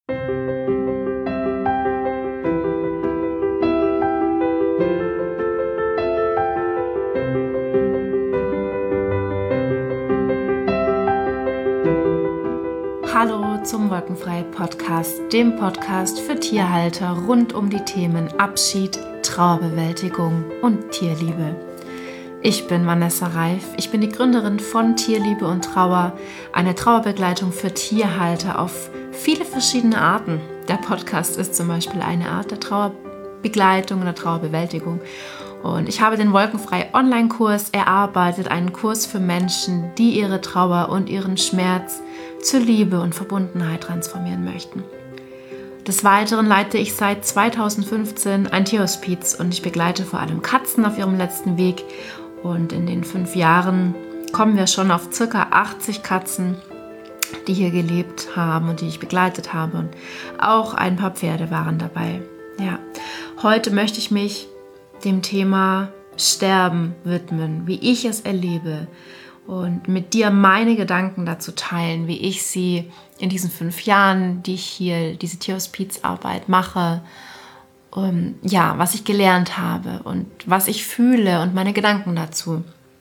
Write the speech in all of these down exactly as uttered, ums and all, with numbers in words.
Hallo zum Wolkenfrei-Podcast, dem Podcast für Tierhalter rund um die Themen Abschied, Trauerbewältigung und Tierliebe. Ich bin Vanessa Reif, ich bin die Gründerin von Tierliebe und Trauer, eine Trauerbegleitung für Tierhalter auf viele verschiedene Arten. Der Podcast ist zum Beispiel eine Art der Trauerbegleitung oder Trauerbewältigung. Und ich habe den Wolkenfrei Online-Kurs erarbeitet, einen Kurs für Menschen, die ihre Trauer und ihren Schmerz zur Liebe und Verbundenheit transformieren möchten. Des Weiteren leite ich seit zweitausendfünfzehn ein Tierhospiz und ich begleite vor allem Katzen auf ihrem letzten Weg. Und in den fünf Jahren kommen wir schon auf ca. achtzig Katzen, die hier gelebt haben und die ich begleitet habe. Und auch ein paar Pferde waren dabei. Ja, heute möchte ich mich dem Thema Sterben widmen, wie ich es erlebe und mit dir meine Gedanken dazu teilen, wie ich sie in diesen fünf Jahren, die ich hier diese Tierhospizarbeit mache, um, ja, was ich gelernt habe und was ich fühle und meine Gedanken dazu.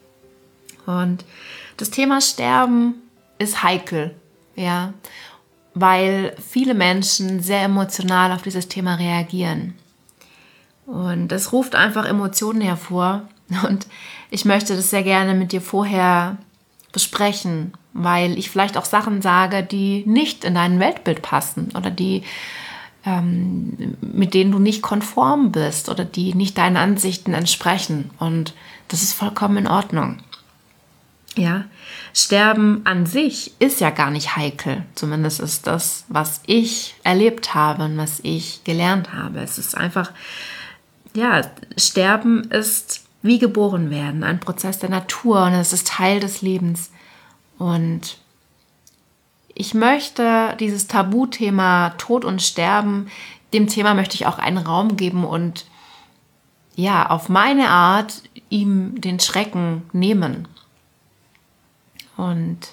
Und das Thema Sterben ist heikel, ja, weil viele Menschen sehr emotional auf dieses Thema reagieren. Und das ruft einfach Emotionen hervor und ich möchte das sehr gerne mit dir vorher besprechen, weil ich vielleicht auch Sachen sage, die nicht in dein Weltbild passen oder die, ähm, mit denen du nicht konform bist oder die nicht deinen Ansichten entsprechen. Und das ist vollkommen in Ordnung. Ja, Sterben an sich ist ja gar nicht heikel. Zumindest ist das, was ich erlebt habe und was ich gelernt habe. Es ist einfach, ja, Sterben ist wie geboren werden, ein Prozess der Natur und es ist Teil des Lebens. Und ich möchte dieses Tabuthema Tod und Sterben, dem Thema möchte ich auch einen Raum geben und ja, auf meine Art ihm den Schrecken nehmen. Und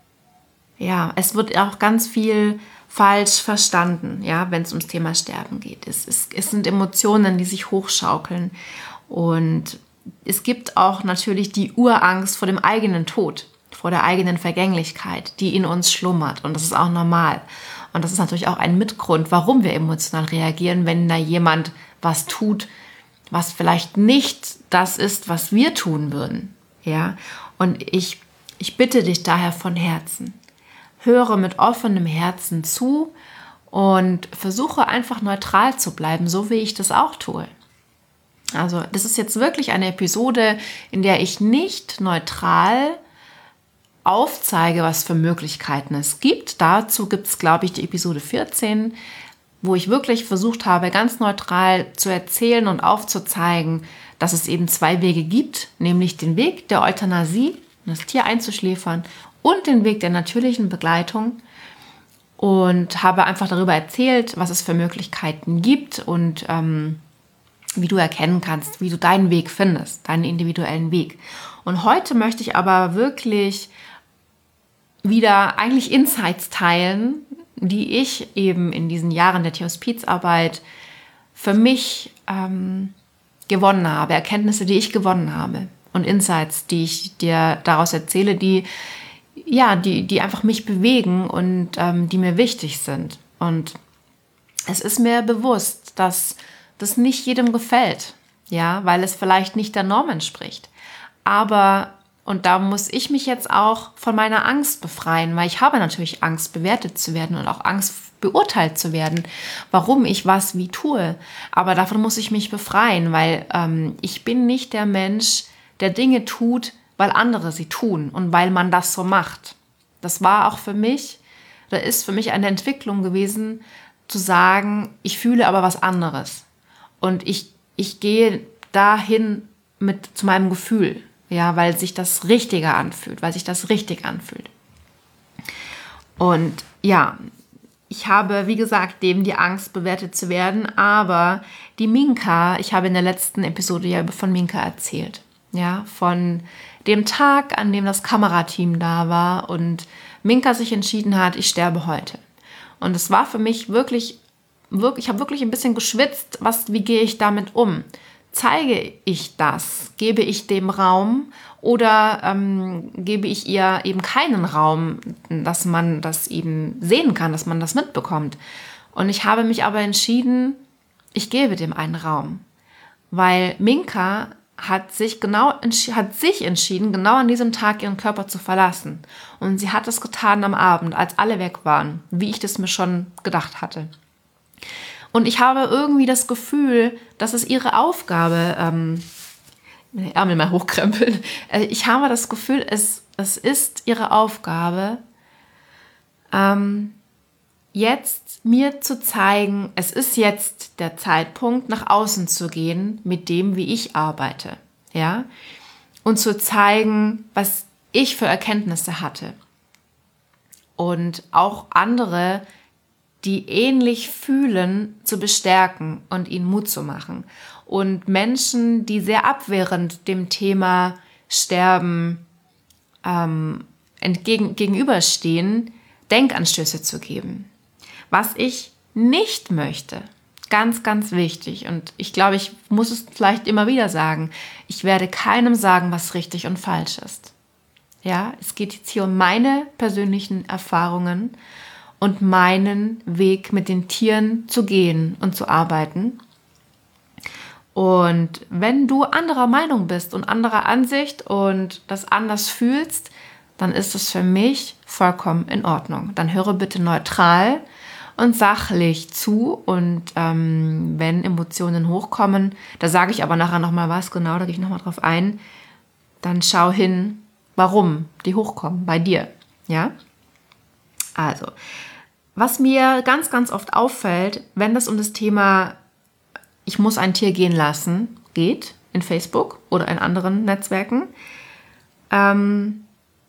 ja, es wird auch ganz viel falsch verstanden, ja, wenn es ums Thema Sterben geht. Es, es, es sind Emotionen, die sich hochschaukeln und es gibt auch natürlich die Urangst vor dem eigenen Tod, vor der eigenen Vergänglichkeit, die in uns schlummert und das ist auch normal. Und das ist natürlich auch ein Mitgrund, warum wir emotional reagieren, wenn da jemand was tut, was vielleicht nicht das ist, was wir tun würden, ja. Und ich, ich bitte dich daher von Herzen, höre mit offenem Herzen zu und versuche einfach neutral zu bleiben, so wie ich das auch tue. Also das ist jetzt wirklich eine Episode, in der ich nicht neutral aufzeige, was für Möglichkeiten es gibt. Dazu gibt es, glaube ich, die Episode vierzehn, wo ich wirklich versucht habe, ganz neutral zu erzählen und aufzuzeigen, dass es eben zwei Wege gibt, nämlich den Weg der Euthanasie, das Tier einzuschläfern, und den Weg der natürlichen Begleitung und habe einfach darüber erzählt, was es für Möglichkeiten gibt und ähm, wie du erkennen kannst, wie du deinen Weg findest, deinen individuellen Weg. Und heute möchte ich aber wirklich wieder eigentlich Insights teilen, die ich eben in diesen Jahren der Tierhospizarbeit für mich ähm, gewonnen habe, Erkenntnisse, die ich gewonnen habe und Insights, die ich dir daraus erzähle, die ja, die, die einfach mich bewegen und ähm, die mir wichtig sind. Und es ist mir bewusst, dass das nicht jedem gefällt, ja, weil es vielleicht nicht der Norm entspricht. Aber, und da muss ich mich jetzt auch von meiner Angst befreien, weil ich habe natürlich Angst, bewertet zu werden und auch Angst, beurteilt zu werden, warum ich was wie tue. Aber davon muss ich mich befreien, weil ähm, ich bin nicht der Mensch, der Dinge tut, weil andere sie tun und weil man das so macht. Das war auch für mich, oder ist für mich eine Entwicklung gewesen, zu sagen, ich fühle aber was anderes. Und ich, ich gehe dahin mit zu meinem Gefühl, ja, weil sich das richtiger anfühlt, weil sich das richtig anfühlt. Und ja, ich habe, wie gesagt, neben die Angst, bewertet zu werden, aber die Minka, ich habe in der letzten Episode ja von Minka erzählt, ja, von dem Tag, an dem das Kamerateam da war und Minka sich entschieden hat, ich sterbe heute. Und es war für mich wirklich, wirklich ich habe wirklich ein bisschen geschwitzt, was, wie gehe ich damit um? Zeige ich das? Gebe ich dem Raum oder ähm, gebe ich ihr eben keinen Raum, dass man das eben sehen kann, dass man das mitbekommt? Und ich habe mich aber entschieden, ich gebe dem einen Raum, weil Minka hat sich genau hat sich entschieden, genau an diesem Tag ihren Körper zu verlassen. Und sie hat es getan am Abend, als alle weg waren, wie ich das mir schon gedacht hatte. Und ich habe irgendwie das Gefühl, dass es ihre Aufgabe, ähm, Ärmel mal hochkrempeln, ich habe das Gefühl, es, es ist ihre Aufgabe, ähm, jetzt mir zu zeigen, es ist jetzt der Zeitpunkt, nach außen zu gehen mit dem, wie ich arbeite, ja, und zu zeigen, was ich für Erkenntnisse hatte. Und auch andere, die ähnlich fühlen, zu bestärken und ihnen Mut zu machen. Und Menschen, die sehr abwehrend dem Thema Sterben ähm, entgegen, gegenüberstehen, Denkanstöße zu geben. Was ich nicht möchte, ganz, ganz wichtig, und ich glaube, ich muss es vielleicht immer wieder sagen, ich werde keinem sagen, was richtig und falsch ist. Ja, es geht jetzt hier um meine persönlichen Erfahrungen und meinen Weg mit den Tieren zu gehen und zu arbeiten. Und wenn du anderer Meinung bist und anderer Ansicht und das anders fühlst, dann ist es für mich vollkommen in Ordnung. Dann höre bitte neutral und sachlich zu. Und ähm, wenn Emotionen hochkommen, da sage ich aber nachher nochmal was, genau, da gehe ich nochmal drauf ein, dann schau hin, warum die hochkommen bei dir. Ja? Also, was mir ganz, ganz oft auffällt, wenn das um das Thema ich muss ein Tier gehen lassen geht, in Facebook oder in anderen Netzwerken, ähm,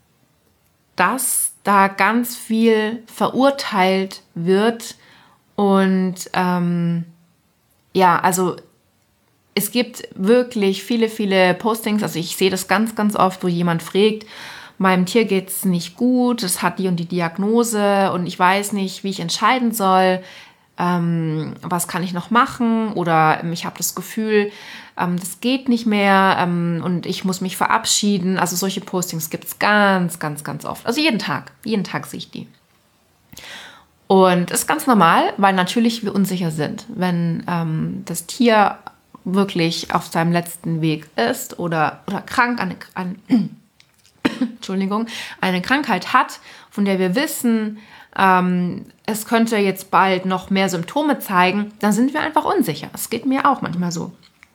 dass da ganz viel verurteilt wird und ähm, ja, also es gibt wirklich viele, viele Postings, also ich sehe das ganz, ganz oft, wo jemand fragt, meinem Tier geht es nicht gut, es hat die und die Diagnose und ich weiß nicht, wie ich entscheiden soll, ähm, was kann ich noch machen oder ähm, ich habe das Gefühl, ähm, das geht nicht mehr ähm, und ich muss mich verabschieden. Also solche Postings gibt es ganz, ganz, ganz oft. Also jeden Tag, jeden Tag sehe ich die. Und das ist ganz normal, weil natürlich wir unsicher sind, wenn ähm, das Tier wirklich auf seinem letzten Weg ist oder, oder krank, eine, eine, Entschuldigung, eine Krankheit hat, von der wir wissen, ähm, es könnte jetzt bald noch mehr Symptome zeigen, dann sind wir einfach unsicher. Es geht mir auch manchmal so.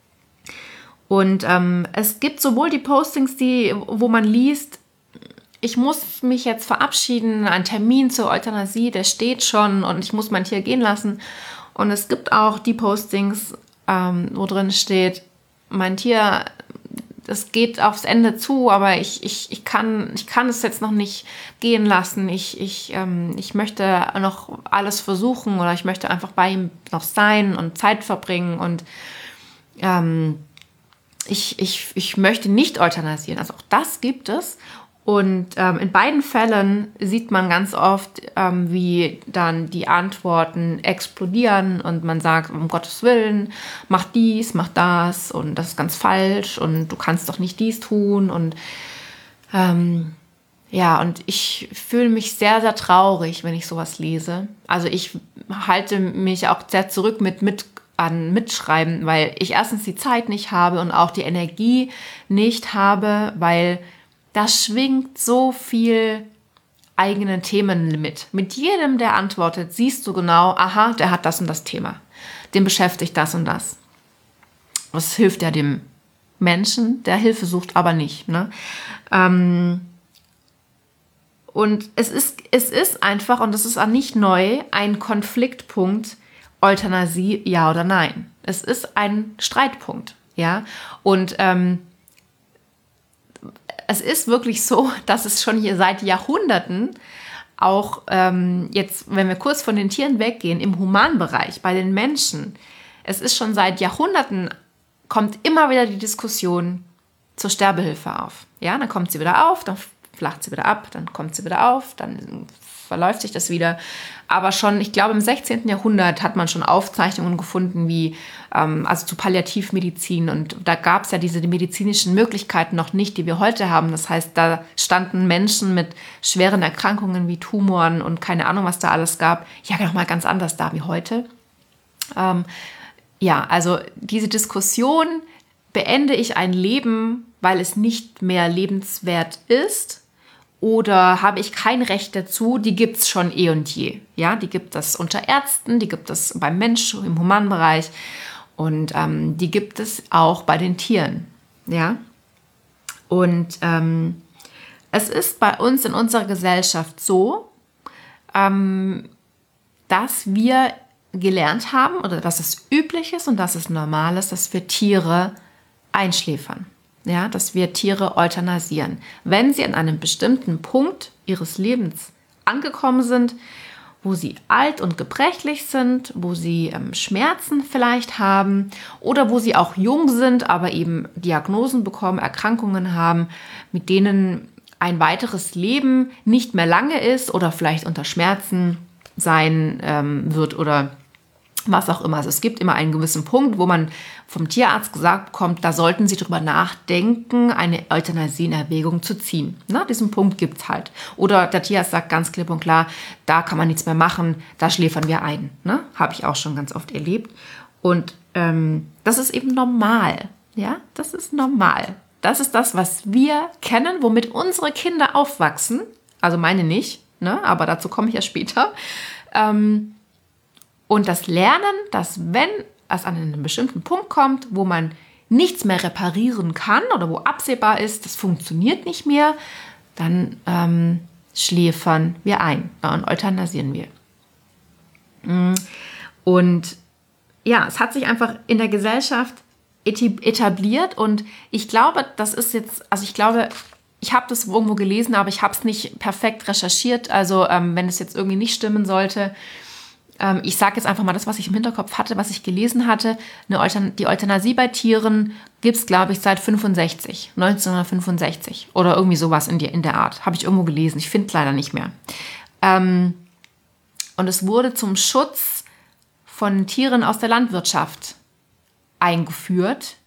Und ähm, es gibt sowohl die Postings, die, wo man liest, ich muss mich jetzt verabschieden, ein Termin zur Euthanasie, der steht schon und ich muss mein Tier gehen lassen. Und es gibt auch die Postings, ähm, wo drin steht, mein Tier, es geht aufs Ende zu, aber ich, ich, ich, kann, ich kann es jetzt noch nicht gehen lassen. Ich, ich, ähm, ich möchte noch alles versuchen oder ich möchte einfach bei ihm noch sein und Zeit verbringen und ähm, ich, ich, ich möchte nicht euthanasieren. Also auch das gibt es. Und ähm, in beiden Fällen sieht man ganz oft, ähm, wie dann die Antworten explodieren und man sagt, um Gottes Willen, mach dies, mach das und das ist ganz falsch und du kannst doch nicht dies tun. Und ähm, ja, und ich fühle mich sehr, sehr traurig, wenn ich sowas lese. Also ich halte mich auch sehr zurück mit, mit an Mitschreiben, weil ich erstens die Zeit nicht habe und auch die Energie nicht habe, weil da schwingt so viel eigene Themen mit. Mit jedem, der antwortet, siehst du genau, aha, der hat das und das Thema. Dem beschäftigt das und das. Das hilft ja dem Menschen, der Hilfe sucht, aber nicht. Ne? Ähm und es ist, es ist einfach, und das ist auch nicht neu, ein Konfliktpunkt, Euthanasie, ja oder nein. Es ist ein Streitpunkt. Ja? Und ähm, es ist wirklich so, dass es schon hier seit Jahrhunderten auch ähm, jetzt, wenn wir kurz von den Tieren weggehen, im Humanbereich, bei den Menschen, es ist schon seit Jahrhunderten, kommt immer wieder die Diskussion zur Sterbehilfe auf. Ja, dann kommt sie wieder auf, dann flacht sie wieder ab, dann kommt sie wieder auf, dann verläuft sich das wieder. Aber schon, ich glaube, im sechzehnten. Jahrhundert hat man schon Aufzeichnungen gefunden, wie, ähm, also zu Palliativmedizin. Und da gab es ja diese medizinischen Möglichkeiten noch nicht, die wir heute haben. Das heißt, da standen Menschen mit schweren Erkrankungen wie Tumoren und keine Ahnung, was da alles gab, ja noch mal ganz anders da wie heute. Ähm, ja, also diese Diskussion, beende ich ein Leben, weil es nicht mehr lebenswert ist, oder habe ich kein Recht dazu, die gibt es schon eh und je. Ja, die gibt es unter Ärzten, die gibt es beim Mensch im Humanbereich und ähm, die gibt es auch bei den Tieren. Ja, und ähm, es ist bei uns in unserer Gesellschaft so, ähm, dass wir gelernt haben oder dass es üblich ist und dass es normal ist, dass wir Tiere einschläfern. Ja, dass wir Tiere euthanasieren. Wenn sie an einem bestimmten Punkt ihres Lebens angekommen sind, wo sie alt und gebrechlich sind, wo sie ähm, Schmerzen vielleicht haben oder wo sie auch jung sind, aber eben Diagnosen bekommen, Erkrankungen haben, mit denen ein weiteres Leben nicht mehr lange ist oder vielleicht unter Schmerzen sein ähm, wird oder was auch immer. Also es gibt immer einen gewissen Punkt, wo man vom Tierarzt gesagt bekommt, da sollten Sie drüber nachdenken, eine Euthanasie in Erwägung zu ziehen. Na, diesen Punkt gibt es halt. Oder der Tierarzt sagt ganz klipp und klar, da kann man nichts mehr machen, da schläfern wir ein. Ne? Habe ich auch schon ganz oft erlebt. Und ähm, das ist eben normal. Ja, das ist normal. Das ist das, was wir kennen, womit unsere Kinder aufwachsen. Also meine nicht, ne? Aber dazu komme ich ja später. Ähm, Und das Lernen, dass wenn es an einen bestimmten Punkt kommt, wo man nichts mehr reparieren kann oder wo absehbar ist, das funktioniert nicht mehr, dann ähm, schläfern wir ein und euthanasieren wir. Und ja, es hat sich einfach in der Gesellschaft etabliert und ich glaube, das ist jetzt, also ich glaube, ich habe das irgendwo gelesen, aber ich habe es nicht perfekt recherchiert, also ähm, wenn es jetzt irgendwie nicht stimmen sollte. Ich sage jetzt einfach mal das, was ich im Hinterkopf hatte, was ich gelesen hatte. Eine Euthan- die Euthanasie bei Tieren gibt es, glaube ich, seit fünfundsechzig, neunzehnhundertfünfundsechzig oder irgendwie sowas in, die, in der Art. Habe ich irgendwo gelesen. Ich finde es leider nicht mehr. Ähm, und es wurde zum Schutz von Tieren aus der Landwirtschaft eingeführt.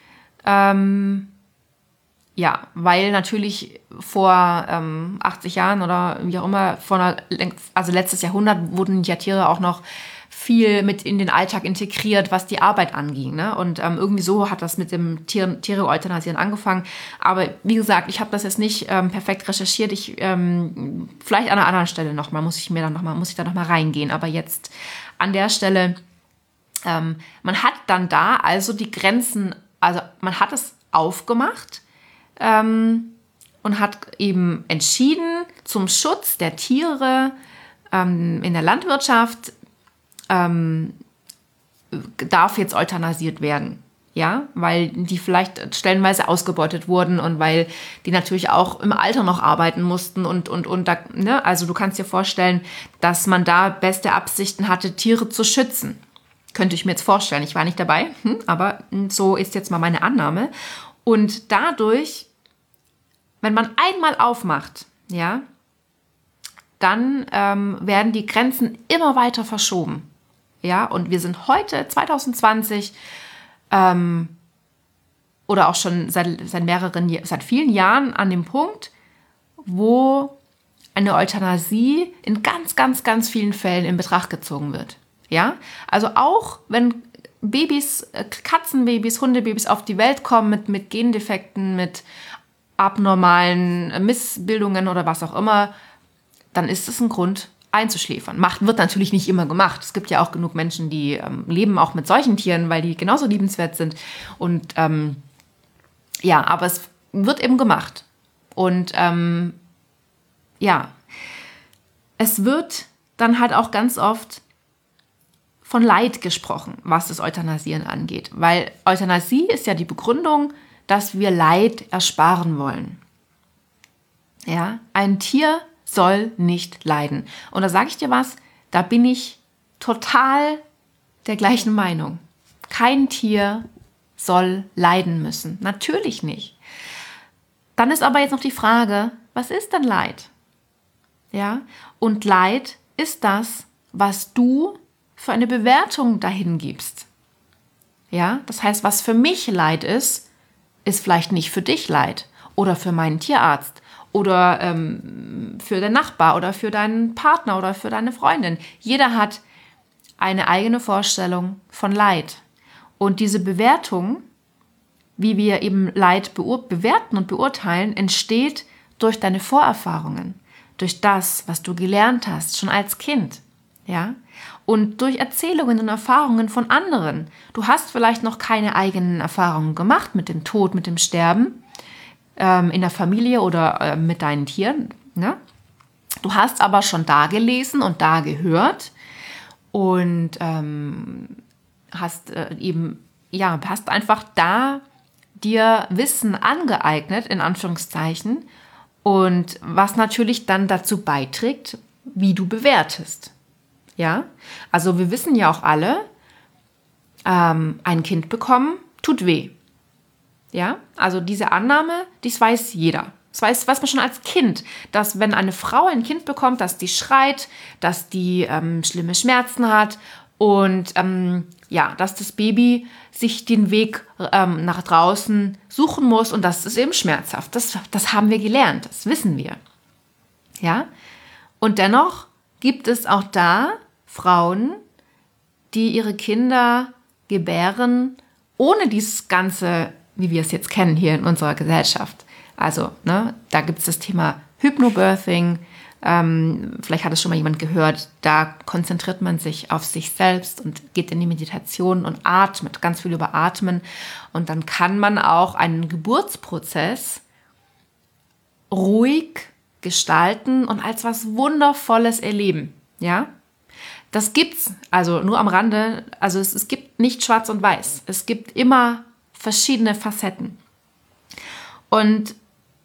Ähm, Ja, weil natürlich vor ähm, achtzig Jahren oder wie auch immer, vor einer, also letztes Jahrhundert wurden ja Tiere auch noch viel mit in den Alltag integriert, was die Arbeit anging. Ne? Und ähm, irgendwie so hat das mit dem Tier, Tiere-Euthanasieren angefangen. Aber wie gesagt, ich habe das jetzt nicht ähm, perfekt recherchiert. Ich ähm, vielleicht an einer anderen Stelle nochmal, muss ich mir dann noch mal, muss ich da nochmal reingehen. Aber jetzt an der Stelle, ähm, man hat dann da also die Grenzen, also man hat es aufgemacht, Ähm, und hat eben entschieden, zum Schutz der Tiere ähm, in der Landwirtschaft ähm, darf jetzt euthanasiert werden. Ja, weil die vielleicht stellenweise ausgebeutet wurden und weil die natürlich auch im Alter noch arbeiten mussten und, und, und da, ne? Also du kannst dir vorstellen, dass man da beste Absichten hatte, Tiere zu schützen. Könnte ich mir jetzt vorstellen. Ich war nicht dabei, hm, aber so ist jetzt mal meine Annahme. Und dadurch, wenn man einmal aufmacht, ja, dann ähm, werden die Grenzen immer weiter verschoben. Ja, und wir sind heute, zwanzig zwanzig, ähm, oder auch schon seit, seit mehreren, seit vielen Jahren an dem Punkt, wo eine Euthanasie in ganz, ganz, ganz vielen Fällen in Betracht gezogen wird. Ja, also auch wenn Babys, Katzenbabys, Hundebabys auf die Welt kommen mit, mit Gendefekten, mit abnormalen Missbildungen oder was auch immer, dann ist es ein Grund einzuschläfern. Macht, wird natürlich nicht immer gemacht. Es gibt ja auch genug Menschen, die ähm, leben auch mit solchen Tieren, weil die genauso liebenswert sind. Und ähm, ja, aber es wird eben gemacht. Und ähm, ja, es wird dann halt auch ganz oft von Leid gesprochen, was das Euthanasieren angeht. Weil Euthanasie ist ja die Begründung, dass wir Leid ersparen wollen. Ja, ein Tier soll nicht leiden. Und da sage ich dir was, da bin ich total der gleichen Meinung. Kein Tier soll leiden müssen. Natürlich nicht. Dann ist aber jetzt noch die Frage, was ist denn Leid? Ja, und Leid ist das, was du für eine Bewertung dahin gibst. Ja, das heißt, was für mich Leid ist, ist vielleicht nicht für dich Leid oder für meinen Tierarzt oder ähm, für den Nachbar oder für deinen Partner oder für deine Freundin. Jeder hat eine eigene Vorstellung von Leid. Und diese Bewertung, wie wir eben Leid beur- bewerten und beurteilen, entsteht durch deine Vorerfahrungen, durch das, was du gelernt hast, schon als Kind. Ja? Und durch Erzählungen und Erfahrungen von anderen. Du hast vielleicht noch keine eigenen Erfahrungen gemacht mit dem Tod, mit dem Sterben ähm, in der Familie oder äh, mit deinen Tieren. Ne? Du hast aber schon da gelesen und da gehört und ähm, hast äh, eben, ja, hast einfach da dir Wissen angeeignet, in Anführungszeichen, und was natürlich dann dazu beiträgt, wie du bewertest. Ja, also wir wissen ja auch alle, ähm, ein Kind bekommen tut weh. Ja, also diese Annahme, das weiß jeder. Das weiß, weiß man schon als Kind, dass wenn eine Frau ein Kind bekommt, dass die schreit, dass die ähm, schlimme Schmerzen hat und ähm, ja, dass das Baby sich den Weg ähm, nach draußen suchen muss und das ist eben schmerzhaft. Das, das haben wir gelernt, das wissen wir. Ja, und dennoch gibt es auch da Frauen, die ihre Kinder gebären, ohne dieses Ganze, wie wir es jetzt kennen hier in unserer Gesellschaft. Also, ne, da gibt es das Thema Hypnobirthing. Ähm, vielleicht hat es schon mal jemand gehört. Da konzentriert man sich auf sich selbst und geht in die Meditation und atmet, ganz viel über Atmen. Und dann kann man auch einen Geburtsprozess ruhig gestalten und als was Wundervolles erleben. Ja, das gibt's, also nur am Rande. Also es, es gibt nicht schwarz und weiß. Es gibt immer verschiedene Facetten. Und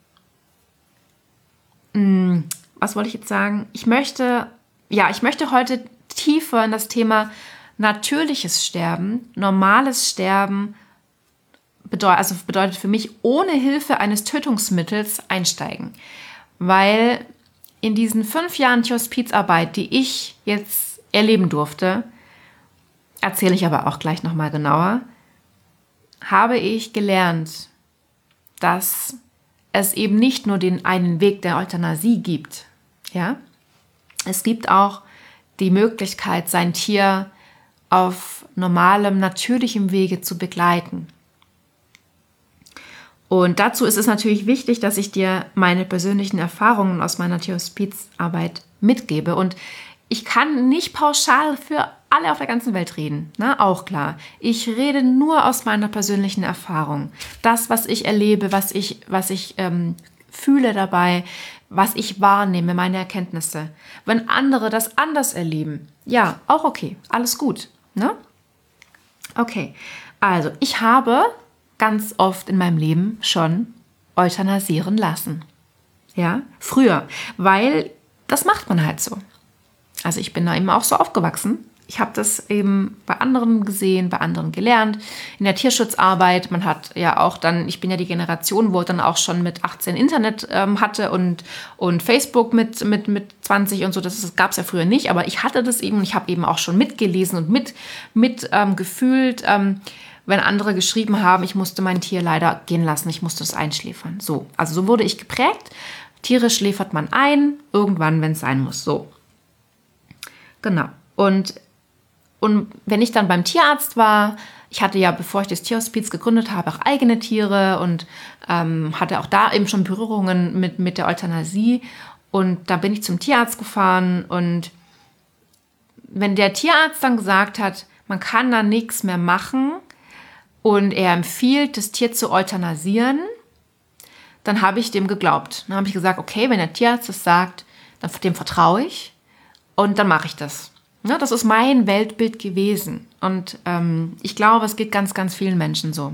mh, was wollte ich jetzt sagen? Ich möchte, ja, ich möchte heute tiefer in das Thema natürliches Sterben, normales Sterben, bedeutet, also bedeutet für mich ohne Hilfe eines Tötungsmittels einsteigen. Weil in diesen fünf Jahren Tierhospizarbeit, die ich jetzt erleben durfte, erzähle ich aber auch gleich nochmal genauer, habe ich gelernt, dass es eben nicht nur den einen Weg der Euthanasie gibt. Ja? Es gibt auch die Möglichkeit, sein Tier auf normalem, natürlichem Wege zu begleiten. Und dazu ist es natürlich wichtig, dass ich dir meine persönlichen Erfahrungen aus meiner Tierhospizarbeit mitgebe. Und ich kann nicht pauschal für alle auf der ganzen Welt reden, ne? Auch klar. Ich rede nur aus meiner persönlichen Erfahrung. Das, was ich erlebe, was ich, was ich ähm, fühle dabei, was ich wahrnehme, meine Erkenntnisse. Wenn andere das anders erleben, ja, auch okay, alles gut. Ne? Okay, also ich habe ganz oft in meinem Leben schon euthanasieren lassen. Ja, früher, weil das macht man halt so. Also ich bin da eben auch so aufgewachsen. Ich habe das eben bei anderen gesehen, bei anderen gelernt. In der Tierschutzarbeit, man hat ja auch dann, ich bin ja die Generation, wo dann auch schon mit achtzehn Internet ähm, hatte und, und Facebook mit, mit, mit zwanzig und so. Das, das gab es ja früher nicht, aber ich hatte das eben und ich habe eben auch schon mitgelesen und mit, mit ähm, gefühlt, ähm, wenn andere geschrieben haben, ich musste mein Tier leider gehen lassen, ich musste es einschläfern. So, also so wurde ich geprägt. Tiere schläfert man ein, irgendwann, wenn es sein muss. So. Genau. Und, und wenn ich dann beim Tierarzt war, ich hatte ja, bevor ich das Tierhospiz gegründet habe, auch eigene Tiere und ähm, hatte auch da eben schon Berührungen mit, mit der Euthanasie. Und da bin ich zum Tierarzt gefahren und wenn der Tierarzt dann gesagt hat, man kann da nichts mehr machen und er empfiehlt, das Tier zu euthanasieren, dann habe ich dem geglaubt. Dann habe ich gesagt, okay, wenn der Tierarzt das sagt, dann dem vertraue ich. Und dann mache ich das. Ja, das ist mein Weltbild gewesen. Und ähm, ich glaube, es geht ganz, ganz vielen Menschen so.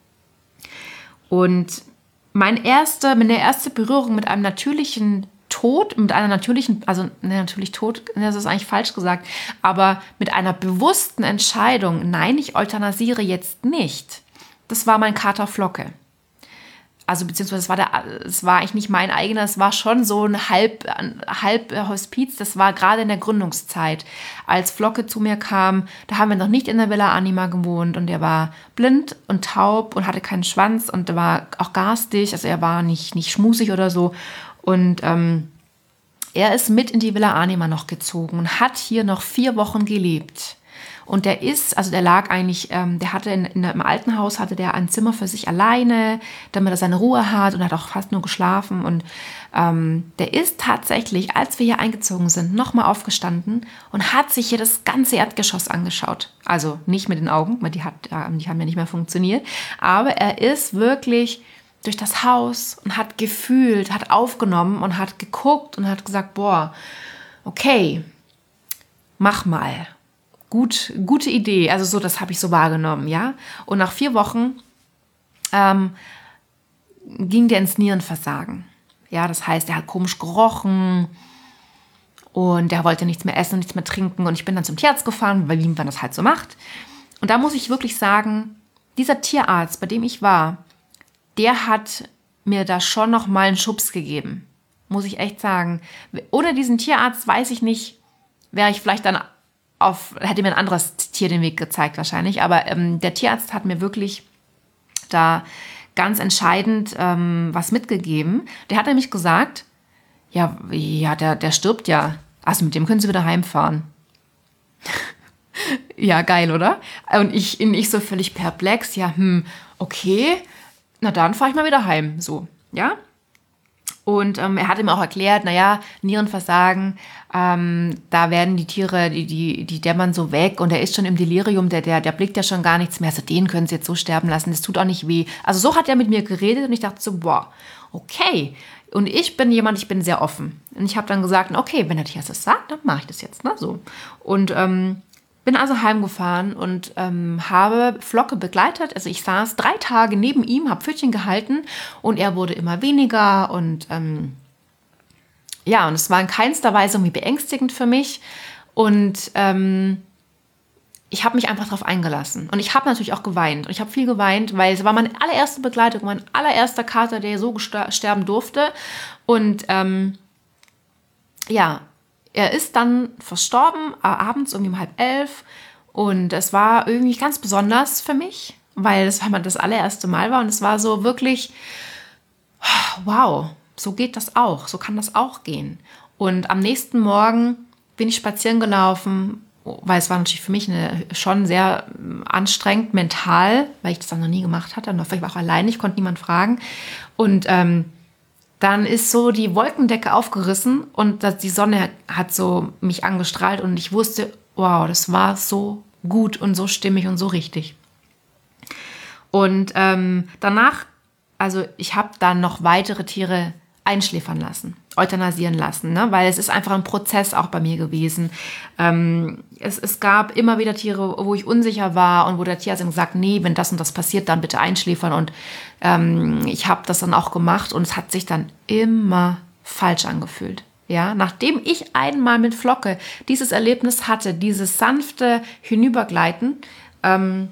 Und mein erste, meine erste Berührung mit einem natürlichen Tod, mit einer natürlichen, also ne, natürlich Tod, das ist eigentlich falsch gesagt, aber mit einer bewussten Entscheidung, nein, ich euthanasiere jetzt nicht, das war mein Kater Flocke. also beziehungsweise es war, der, es war eigentlich nicht mein eigener, es war schon so ein halb, halb Hospiz, das war gerade in der Gründungszeit. Als Flocke zu mir kam, da haben wir noch nicht in der Villa Anima gewohnt und er war blind und taub und hatte keinen Schwanz und war auch garstig, also er war nicht, nicht schmusig oder so. Und ähm, er ist mit in die Villa Anima noch gezogen und hat hier noch vier Wochen gelebt. Und der ist, also der lag eigentlich, ähm, der hatte in, in, im alten Haus hatte der ein Zimmer für sich alleine, damit er seine Ruhe hat und hat auch fast nur geschlafen. Und ähm, der ist tatsächlich, als wir hier eingezogen sind, nochmal aufgestanden und hat sich hier das ganze Erdgeschoss angeschaut. Also nicht mit den Augen, weil die, hat, äh, die haben ja nicht mehr funktioniert. Aber er ist wirklich durch das Haus und hat gefühlt, hat aufgenommen und hat geguckt und hat gesagt, boah, okay, mach mal. Gut, gute Idee, also so, das habe ich so wahrgenommen, ja. Und nach vier Wochen ähm, ging der ins Nierenversagen. Ja, das heißt, er hat komisch gerochen und er wollte nichts mehr essen und nichts mehr trinken. Und ich bin dann zum Tierarzt gefahren, weil wie man das halt so macht. Und da muss ich wirklich sagen, dieser Tierarzt, bei dem ich war, der hat mir da schon noch mal einen Schubs gegeben. Muss ich echt sagen. Ohne diesen Tierarzt weiß ich nicht, wäre ich vielleicht dann auf, hätte mir ein anderes Tier den Weg gezeigt wahrscheinlich, aber ähm, der Tierarzt hat mir wirklich da ganz entscheidend ähm, was mitgegeben. Der hat nämlich gesagt, ja, ja der, der stirbt ja, also mit dem können Sie wieder heimfahren. Ja, geil, oder? Und ich, ich so völlig perplex, ja, hm, okay, na dann fahre ich mal wieder heim, so, ja. Und ähm, er hat ihm auch erklärt, naja, Nierenversagen, ähm, da werden die Tiere, die, die, die dämmern so weg und er ist schon im Delirium, der, der, der blickt ja schon gar nichts mehr. Also den können sie jetzt so sterben lassen, das tut auch nicht weh. Also so hat er mit mir geredet und ich dachte so, boah, okay. Und ich bin jemand, ich bin sehr offen. Und ich habe dann gesagt, okay, wenn der Tierarzt das sagt, dann mache ich das jetzt, ne, so. Und ähm, bin also heimgefahren und ähm, habe Flocke begleitet. Also ich saß drei Tage neben ihm, habe Pfötchen gehalten und er wurde immer weniger. Und ähm, ja, und es war in keinster Weise irgendwie beängstigend für mich. Und ähm, ich habe mich einfach darauf eingelassen. Und ich habe natürlich auch geweint. Und ich habe viel geweint, weil es war meine allererste Begleitung, mein allererster Kater, der so gesta- sterben durfte. Und ähm, ja, er ist dann verstorben, abends um halb elf. Und es war irgendwie ganz besonders für mich, weil es das allererste Mal war. Und es war so wirklich, wow, so geht das auch, so kann das auch gehen. Und am nächsten Morgen bin ich spazieren gelaufen, weil es war natürlich für mich eine, schon sehr anstrengend mental, weil ich das dann noch nie gemacht hatte. Und ich war auch alleine, ich konnte niemanden fragen. Und ähm, dann ist so die Wolkendecke aufgerissen und die Sonne hat so mich angestrahlt und ich wusste, wow, das war so gut und so stimmig und so richtig. Und ähm, danach, also ich habe dann noch weitere Tiere einschläfern lassen, euthanasieren lassen, ne? Weil es ist einfach ein Prozess auch bei mir gewesen. Ähm, es, es gab immer wieder Tiere, wo ich unsicher war und wo der Tierarzt gesagt hat, nee, wenn das und das passiert, dann bitte einschläfern. Und ähm, ich habe das dann auch gemacht und es hat sich dann immer falsch angefühlt. Ja, nachdem ich einmal mit Flocke dieses Erlebnis hatte, dieses sanfte Hinübergleiten ähm,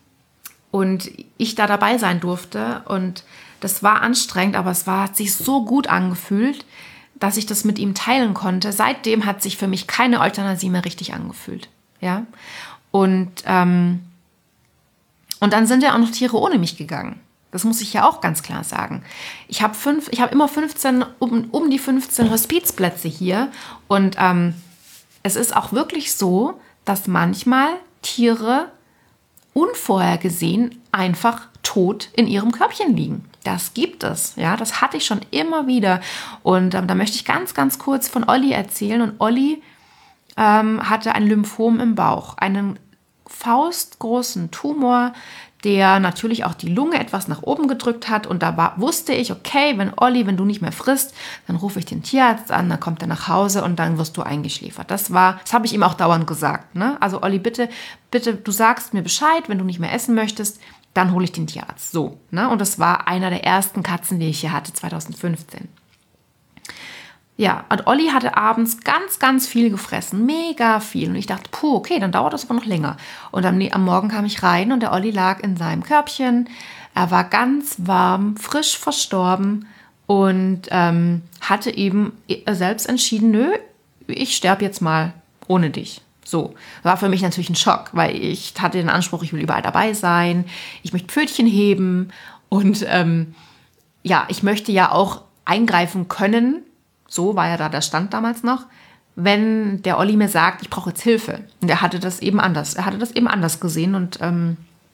und ich da dabei sein durfte und das war anstrengend, aber es war, hat sich so gut angefühlt, dass ich das mit ihm teilen konnte. Seitdem hat sich für mich keine Euthanasie mehr richtig angefühlt. Ja? Und, ähm, und dann sind ja auch noch Tiere ohne mich gegangen. Das muss ich ja auch ganz klar sagen. Ich habe fünf, ich habe immer fünfzehn, um, um die fünfzehn Hospizplätze hier. Und ähm, es ist auch wirklich so, dass manchmal Tiere unvorhergesehen einfach tot in ihrem Körbchen liegen. Das gibt es, ja, das hatte ich schon immer wieder. Und ähm, da möchte ich ganz, ganz kurz von Olli erzählen. Und Olli ähm, hatte ein Lymphom im Bauch, einen faustgroßen Tumor, der natürlich auch die Lunge etwas nach oben gedrückt hat. Und da war, wusste ich, okay, wenn Olli, wenn du nicht mehr frisst, dann rufe ich den Tierarzt an, dann kommt er nach Hause und dann wirst du eingeschläfert. Das war, das habe ich ihm auch dauernd gesagt, ne? Also Olli, bitte, bitte, du sagst mir Bescheid, wenn du nicht mehr essen möchtest, dann hole ich den Tierarzt. So, ne? Und das war einer der ersten Katzen, die ich hier hatte, zwanzig fünfzehn. Ja, und Olli hatte abends ganz, ganz viel gefressen, mega viel. Und ich dachte, puh, okay, dann dauert das aber noch länger. Und am, am Morgen kam ich rein und der Olli lag in seinem Körbchen Er war ganz warm, frisch verstorben und ähm, hatte eben selbst entschieden, nö, ich sterbe jetzt mal ohne dich. So, war für mich natürlich ein Schock, weil ich hatte den Anspruch, ich will überall dabei sein, ich möchte Pfötchen heben und ähm, ja, ich möchte ja auch eingreifen können, so war ja da der Stand damals noch, wenn der Olli mir sagt, ich brauche jetzt Hilfe. Und er hatte das eben anders, er hatte das eben anders gesehen und ähm,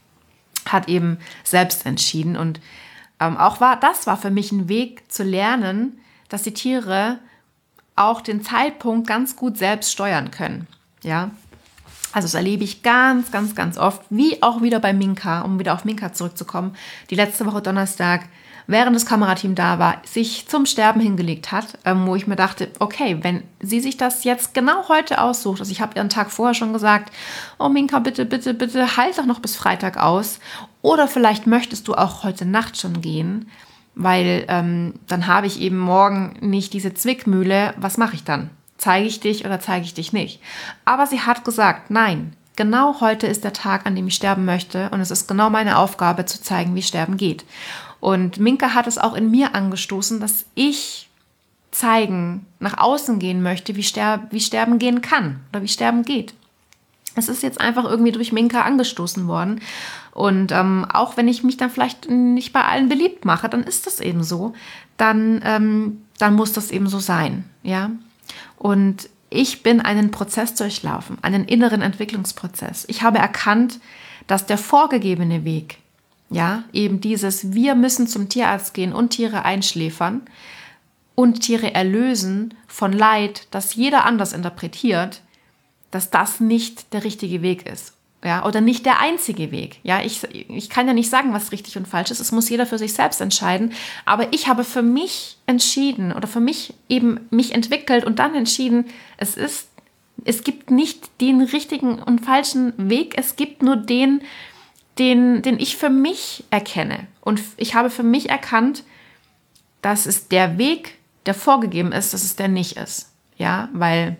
hat eben selbst entschieden. Und ähm, auch war das war für mich ein Weg zu lernen, dass die Tiere auch den Zeitpunkt ganz gut selbst steuern können. Ja, also das erlebe ich ganz, ganz, ganz oft, wie auch wieder bei Minka, um wieder auf Minka zurückzukommen, die letzte Woche Donnerstag, während das Kamerateam da war, sich zum Sterben hingelegt hat, ähm, wo ich mir dachte, okay, wenn sie sich das jetzt genau heute aussucht, also ich habe ihr einen Tag vorher schon gesagt, oh Minka, bitte, bitte, bitte, halt doch noch bis Freitag aus oder vielleicht möchtest du auch heute Nacht schon gehen, weil ähm, dann habe ich eben morgen nicht diese Zwickmühle, was mache ich dann? Zeige ich dich oder zeige ich dich nicht? Aber sie hat gesagt, nein, genau heute ist der Tag, an dem ich sterben möchte und es ist genau meine Aufgabe zu zeigen, wie Sterben geht. Und Minka hat es auch in mir angestoßen, dass ich zeigen, nach außen gehen möchte, wie, Ster- wie Sterben gehen kann oder wie Sterben geht. Es ist jetzt einfach irgendwie durch Minka angestoßen worden. Und ähm, auch wenn ich mich dann vielleicht nicht bei allen beliebt mache, dann ist das eben so. Dann, ähm, dann muss das eben so sein, ja. Und ich bin einen Prozess durchlaufen, einen inneren Entwicklungsprozess. Ich habe erkannt, dass der vorgegebene Weg, ja, eben dieses, wir müssen zum Tierarzt gehen und Tiere einschläfern und Tiere erlösen von Leid, das jeder anders interpretiert, dass das nicht der richtige Weg ist. Ja, oder nicht der einzige Weg. Ja, ich, ich kann ja nicht sagen, was richtig und falsch ist. Es muss jeder für sich selbst entscheiden. Aber ich habe für mich entschieden oder für mich eben mich entwickelt und dann entschieden, es ist, es gibt nicht den richtigen und falschen Weg. Es gibt nur den, den, den ich für mich erkenne. Und ich habe für mich erkannt, dass es der Weg, der vorgegeben ist, dass es der nicht ist. Ja, weil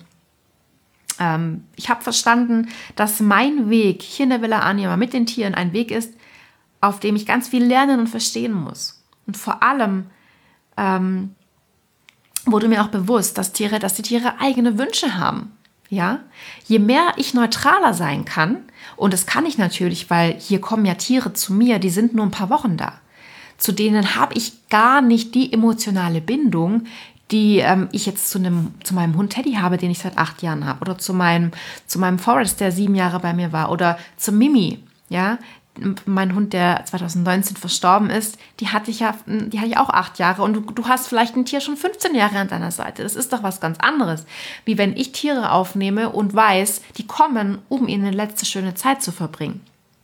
Ähm, ich habe verstanden, dass mein Weg hier in der Villa Anima mit den Tieren ein Weg ist, auf dem ich ganz viel lernen und verstehen muss. Und vor allem ähm, wurde mir auch bewusst, dass Tiere, dass die Tiere eigene Wünsche haben. Ja? Je mehr ich neutraler sein kann, und das kann ich natürlich, weil hier kommen ja Tiere zu mir, die sind nur ein paar Wochen da. Zu denen habe ich gar nicht die emotionale Bindung, die ähm, ich jetzt zu, einem, zu meinem Hund Teddy habe, den ich seit acht Jahren habe, oder zu meinem, zu meinem Forrest, der sieben Jahre bei mir war, oder zu Mimi, ja, mein Hund, der zwanzig neunzehn verstorben ist, die hatte ich ja, die hatte ich auch acht Jahre und du, du hast vielleicht ein Tier schon fünfzehn Jahre an deiner Seite. Das ist doch was ganz anderes, wie wenn ich Tiere aufnehme und weiß, die kommen, um ihnen eine letzte schöne Zeit zu verbringen.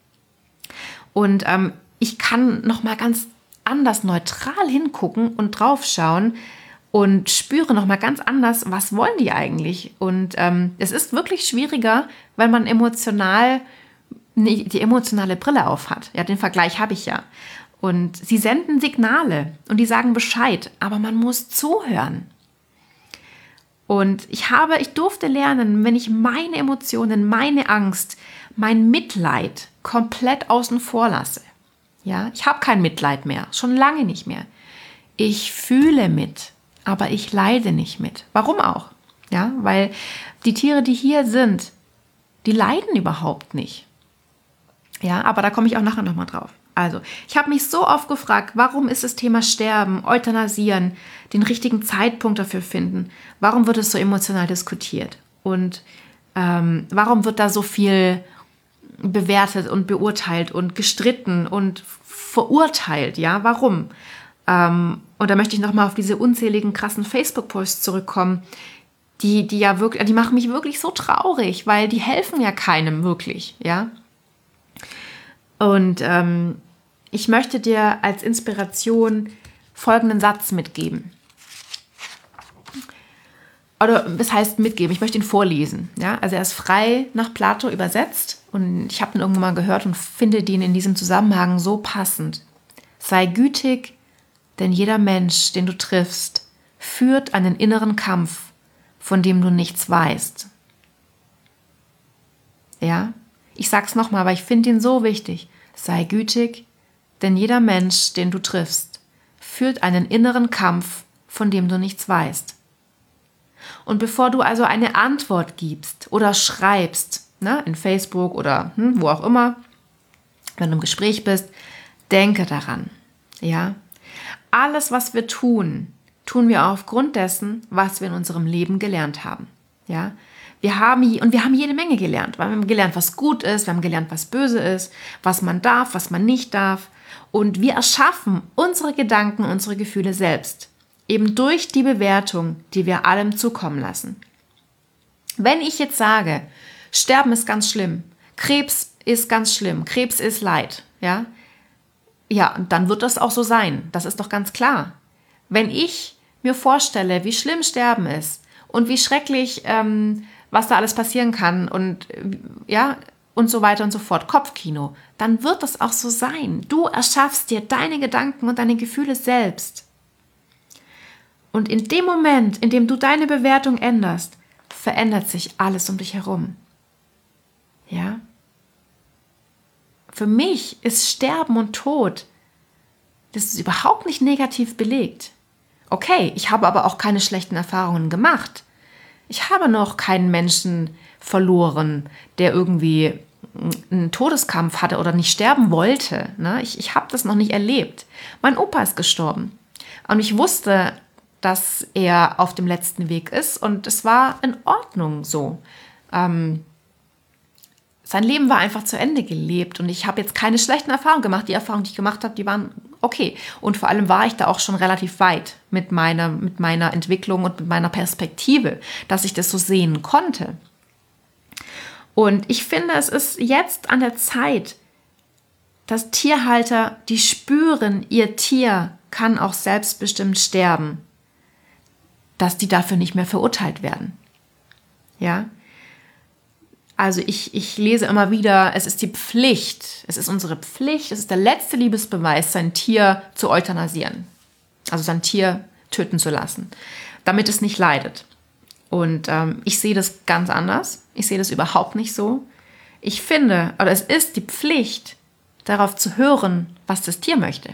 Und ähm, ich kann nochmal ganz anders neutral hingucken und draufschauen, und spüre nochmal ganz anders, was wollen die eigentlich? Und ähm, es ist wirklich schwieriger, wenn man emotional die, die emotionale Brille auf hat. Ja, den Vergleich habe ich ja. Und sie senden Signale und die sagen Bescheid, aber man muss zuhören. Und ich habe, ich durfte lernen, wenn ich meine Emotionen, meine Angst, mein Mitleid komplett außen vor lasse. Ja, ich habe kein Mitleid mehr, schon lange nicht mehr. Ich fühle mit. Aber ich leide nicht mit. Warum auch? Ja, weil die Tiere, die hier sind, die leiden überhaupt nicht. Ja, aber da komme ich auch nachher nochmal drauf. Also, ich habe mich so oft gefragt, warum ist das Thema Sterben, Euthanasieren, den richtigen Zeitpunkt dafür finden? Warum wird es so emotional diskutiert? Und ähm, warum wird da so viel bewertet und beurteilt und gestritten und verurteilt? Ja, warum? Ähm, und da möchte ich nochmal auf diese unzähligen krassen Facebook-Posts zurückkommen, die, die ja wirklich, die machen mich wirklich so traurig, weil die helfen ja keinem wirklich, ja. Und ähm, ich möchte dir als Inspiration folgenden Satz mitgeben. Oder das heißt mitgeben, ich möchte ihn vorlesen, ja. Also er ist frei nach Plato übersetzt und ich habe ihn irgendwann mal gehört und finde den in diesem Zusammenhang so passend. Sei gütig, denn jeder Mensch, den du triffst, führt einen inneren Kampf, von dem du nichts weißt. Ja, ich sag's nochmal, aber ich finde ihn so wichtig. Sei gütig, Denn jeder Mensch, den du triffst, führt einen inneren Kampf, von dem du nichts weißt. Und bevor du also eine Antwort gibst oder schreibst, ne, in Facebook oder hm, wo auch immer, wenn du im Gespräch bist, denke daran, ja, alles, was wir tun, tun wir aufgrund dessen, was wir in unserem Leben gelernt haben, ja. Wir haben, und wir haben jede Menge gelernt, weil wir haben gelernt, was gut ist, wir haben gelernt, was böse ist, was man darf, was man nicht darf. Und wir erschaffen unsere Gedanken, unsere Gefühle selbst, eben durch die Bewertung, die wir allem zukommen lassen. Wenn ich jetzt sage, Sterben ist ganz schlimm, Krebs ist ganz schlimm, Krebs ist Leid, ja, ja, dann wird das auch so sein. Das ist doch ganz klar. Wenn ich mir vorstelle, wie schlimm Sterben ist und wie schrecklich, ähm, was da alles passieren kann und ja und so weiter und so fort, Kopfkino, dann wird das auch so sein. Du erschaffst dir deine Gedanken und deine Gefühle selbst. Und in dem Moment, in dem du deine Bewertung änderst, verändert sich alles um dich herum. Ja? Für mich ist Sterben und Tod, das ist überhaupt nicht negativ belegt. Okay, ich habe aber auch keine schlechten Erfahrungen gemacht. Ich habe noch keinen Menschen verloren, der irgendwie einen Todeskampf hatte oder nicht sterben wollte. Ne? Ich, ich habe das noch nicht erlebt. Mein Opa ist gestorben und ich wusste, dass er auf dem letzten Weg ist und es war in Ordnung so. Ähm, sein Leben war einfach zu Ende gelebt und ich habe jetzt keine schlechten Erfahrungen gemacht. Die Erfahrungen, die ich gemacht habe, die waren okay. Und vor allem war ich da auch schon relativ weit mit meiner, mit meiner Entwicklung und mit meiner Perspektive, dass ich das so sehen konnte. Und ich finde, es ist jetzt an der Zeit, dass Tierhalter, die spüren, ihr Tier kann auch selbstbestimmt sterben, dass die dafür nicht mehr verurteilt werden. Ja? Also ich, ich lese immer wieder, es ist die Pflicht, es ist unsere Pflicht, es ist der letzte Liebesbeweis, sein Tier zu euthanasieren. Also sein Tier töten zu lassen, damit es nicht leidet. Und ähm, ich sehe das ganz anders. Ich sehe das überhaupt nicht so. Ich finde, oder es ist die Pflicht, darauf zu hören, was das Tier möchte.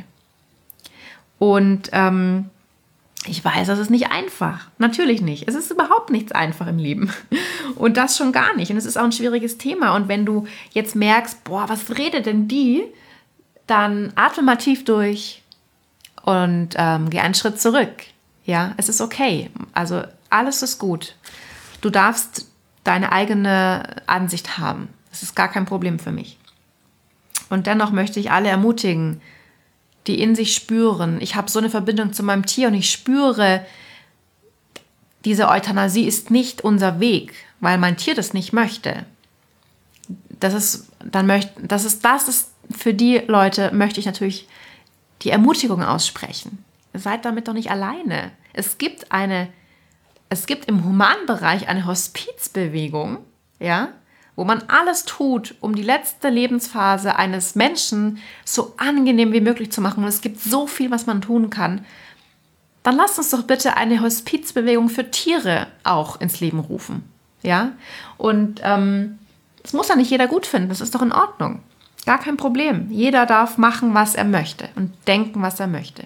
Und ähm, ich weiß, das ist nicht einfach. Natürlich nicht. Es ist überhaupt nichts einfach im Leben. Und das schon gar nicht. Und es ist auch ein schwieriges Thema. Und wenn du jetzt merkst, boah, was redet denn die? Dann atme mal tief durch und ähm, geh einen Schritt zurück. Ja, es ist okay. Also alles ist gut. Du darfst deine eigene Ansicht haben. Das ist gar kein Problem für mich. Und dennoch möchte ich alle ermutigen, die in sich spüren, ich habe so eine Verbindung zu meinem Tier und ich spüre, diese Euthanasie ist nicht unser Weg, weil mein Tier das nicht möchte. Das ist, dann möchte, das ist, das ist für die Leute, möchte ich natürlich die Ermutigung aussprechen. Seid damit doch nicht alleine. Es gibt eine, es gibt im Humanbereich eine Hospizbewegung, ja, wo man alles tut, um die letzte Lebensphase eines Menschen so angenehm wie möglich zu machen. Und es gibt so viel, was man tun kann. Dann lasst uns doch bitte eine Hospizbewegung für Tiere auch ins Leben rufen. Ja? Und ähm, das muss ja nicht jeder gut finden. Das ist doch in Ordnung. Gar kein Problem. Jeder darf machen, was er möchte und denken, was er möchte.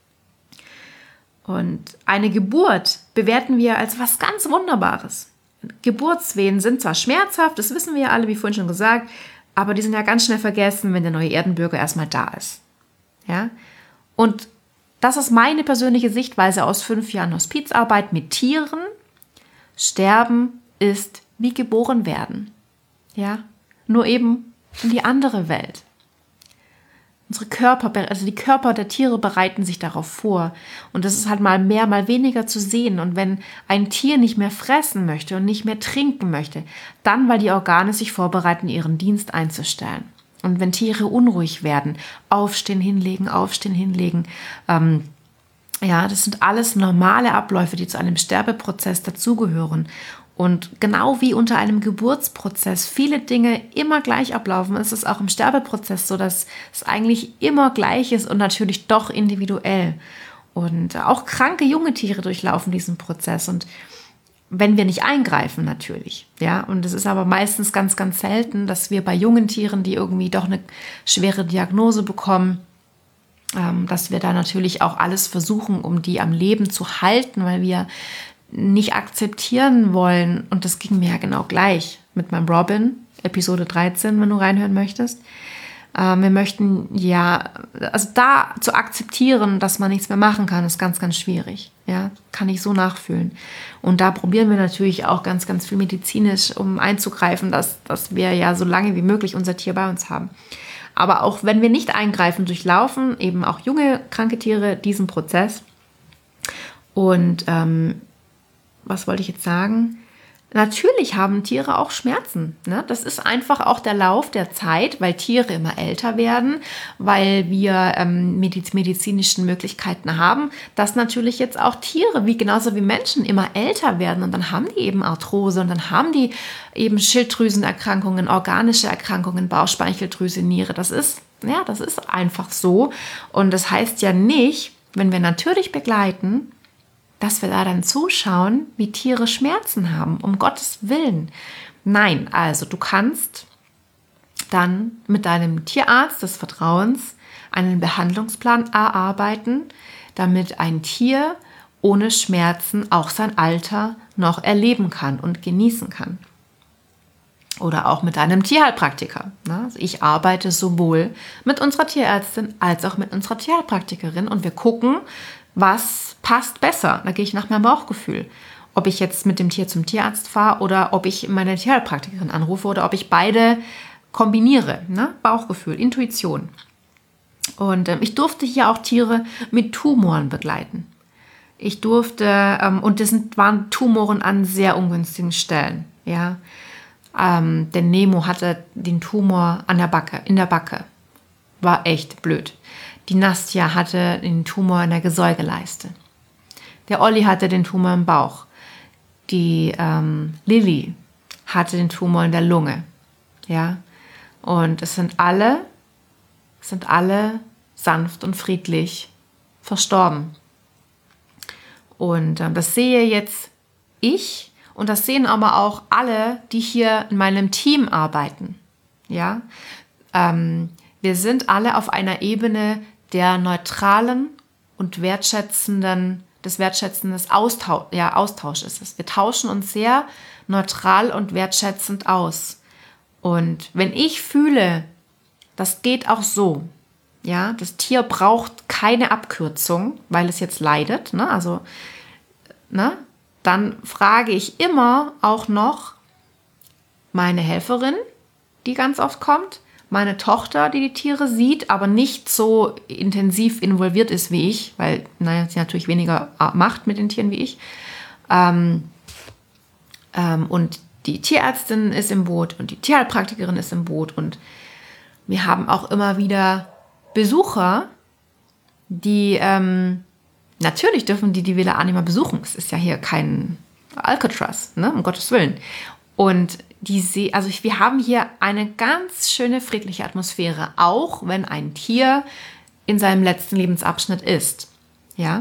Und eine Geburt bewerten wir als was ganz Wunderbares. Geburtswehen sind zwar schmerzhaft, das wissen wir ja alle, wie vorhin schon gesagt, aber die sind ja ganz schnell vergessen, wenn der neue Erdenbürger erstmal da ist. Ja? Und das ist meine persönliche Sichtweise aus fünf Jahren Hospizarbeit mit Tieren. Sterben ist wie geboren werden. Ja? Nur eben in die andere Welt. Unsere Körper, also die Körper der Tiere bereiten sich darauf vor. Und das ist halt mal mehr, mal weniger zu sehen. Und wenn ein Tier nicht mehr fressen möchte und nicht mehr trinken möchte, dann, weil die Organe sich vorbereiten, ihren Dienst einzustellen. Und wenn Tiere unruhig werden, aufstehen, hinlegen, aufstehen, hinlegen. Ähm, ja, das sind alles normale Abläufe, die zu einem Sterbeprozess dazugehören. Und genau wie unter einem Geburtsprozess viele Dinge immer gleich ablaufen, ist es auch im Sterbeprozess so, dass es eigentlich immer gleich ist und natürlich doch individuell. Und auch kranke junge Tiere durchlaufen diesen Prozess. Und wenn wir nicht eingreifen, natürlich. Ja, und es ist aber meistens ganz, ganz selten, dass wir bei jungen Tieren, die irgendwie doch eine schwere Diagnose bekommen, ähm, dass wir da natürlich auch alles versuchen, um die am Leben zu halten, weil wir nicht akzeptieren wollen. Und das ging mir ja genau gleich mit meinem Robin, Episode dreizehn, wenn du reinhören möchtest. Ähm, wir möchten ja, also da zu akzeptieren, dass man nichts mehr machen kann, ist ganz, ganz schwierig. Ja, kann ich so nachfühlen. Und da probieren wir natürlich auch ganz, ganz viel medizinisch, um einzugreifen, dass, dass wir ja so lange wie möglich unser Tier bei uns haben. Aber auch wenn wir nicht eingreifen, durchlaufen eben auch junge, kranke Tiere diesen Prozess. Und ähm, was wollte ich jetzt sagen? Natürlich haben Tiere auch Schmerzen. Ne? Das ist einfach auch der Lauf der Zeit, weil Tiere immer älter werden, weil wir ähm, mediz- medizinischen Möglichkeiten haben, dass natürlich jetzt auch Tiere, wie genauso wie Menschen, immer älter werden. Und dann haben die eben Arthrose und dann haben die eben Schilddrüsenerkrankungen, organische Erkrankungen, Bauchspeicheldrüse, Niere. Das ist, ja, das ist einfach so. Und das heißt ja nicht, wenn wir natürlich begleiten, dass wir da dann zuschauen, wie Tiere Schmerzen haben, um Gottes Willen. Nein, also du kannst dann mit deinem Tierarzt des Vertrauens einen Behandlungsplan erarbeiten, damit ein Tier ohne Schmerzen auch sein Alter noch erleben kann und genießen kann. Oder auch mit einem Tierheilpraktiker. Also ich arbeite sowohl mit unserer Tierärztin als auch mit unserer Tierheilpraktikerin und wir gucken, was passt besser. Da gehe ich nach meinem Bauchgefühl. Ob ich jetzt mit dem Tier zum Tierarzt fahre oder ob ich meine Tierheilpraktikerin anrufe oder ob ich beide kombiniere. Ne? Bauchgefühl, Intuition. Und ähm, ich durfte hier auch Tiere mit Tumoren begleiten. Ich durfte, ähm, und das sind, waren Tumoren an sehr ungünstigen Stellen. Ja? Ähm, der Nemo hatte den Tumor an der Backe, in der Backe. War echt blöd. Die Nastja hatte den Tumor in der Gesäugeleiste. Der Olli hatte den Tumor im Bauch. Die ähm, Lilly hatte den Tumor in der Lunge. Ja? Und es sind alle, es sind alle sanft und friedlich verstorben. Und ähm, das sehe jetzt ich und das sehen aber auch alle, die hier in meinem Team arbeiten. Ja? Ähm, wir sind alle auf einer Ebene der neutralen und wertschätzenden, des wertschätzenden Austausch, ja, Austausch ist es. Wir tauschen uns sehr neutral und wertschätzend aus. Und wenn ich fühle, das geht auch so, ja, das Tier braucht keine Abkürzung, weil es jetzt leidet, ne, also, ne, dann frage ich immer auch noch meine Helferin, die ganz oft kommt, meine Tochter, die die Tiere sieht, aber nicht so intensiv involviert ist wie ich, weil naja, sie natürlich weniger macht mit den Tieren wie ich. Ähm, ähm, und die Tierärztin ist im Boot und die Tierheilpraktikerin ist im Boot. Und wir haben auch immer wieder Besucher, die, ähm, natürlich dürfen die die Villa Anima besuchen. Es ist ja hier kein Alcatraz, ne, um Gottes Willen. Und die See, also wir haben hier eine ganz schöne friedliche Atmosphäre, auch wenn ein Tier in seinem letzten Lebensabschnitt ist. Ja?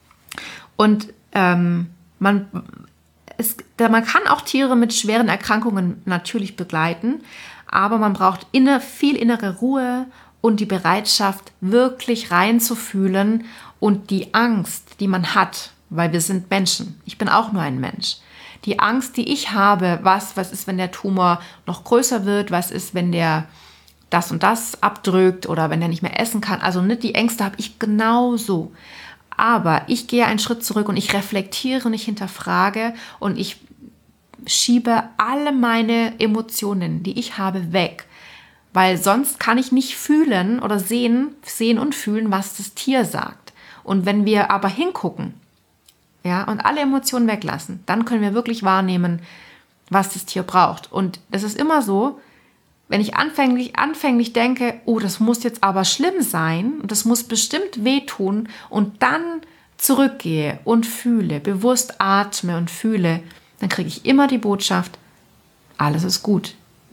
Und ähm, man, es, man kann auch Tiere mit schweren Erkrankungen natürlich begleiten, aber man braucht inner, viel innere Ruhe und die Bereitschaft, wirklich reinzufühlen und die Angst, die man hat, weil wir sind Menschen. Ich bin auch nur ein Mensch. Die Angst, die ich habe, was, was ist, wenn der Tumor noch größer wird, was ist, wenn der das und das abdrückt oder wenn der nicht mehr essen kann. Also nicht die Ängste habe ich genauso. Aber ich gehe einen Schritt zurück und ich reflektiere und ich hinterfrage und ich schiebe alle meine Emotionen, die ich habe, weg. Weil sonst kann ich nicht fühlen oder sehen, sehen und fühlen, was das Tier sagt. Und wenn wir aber hingucken, ja, und alle Emotionen weglassen, dann können wir wirklich wahrnehmen, was das Tier braucht. Und das ist immer so, wenn ich anfänglich, anfänglich denke, oh, das muss jetzt aber schlimm sein und das muss bestimmt wehtun und dann zurückgehe und fühle, bewusst atme und fühle, dann kriege ich immer die Botschaft, alles ist gut.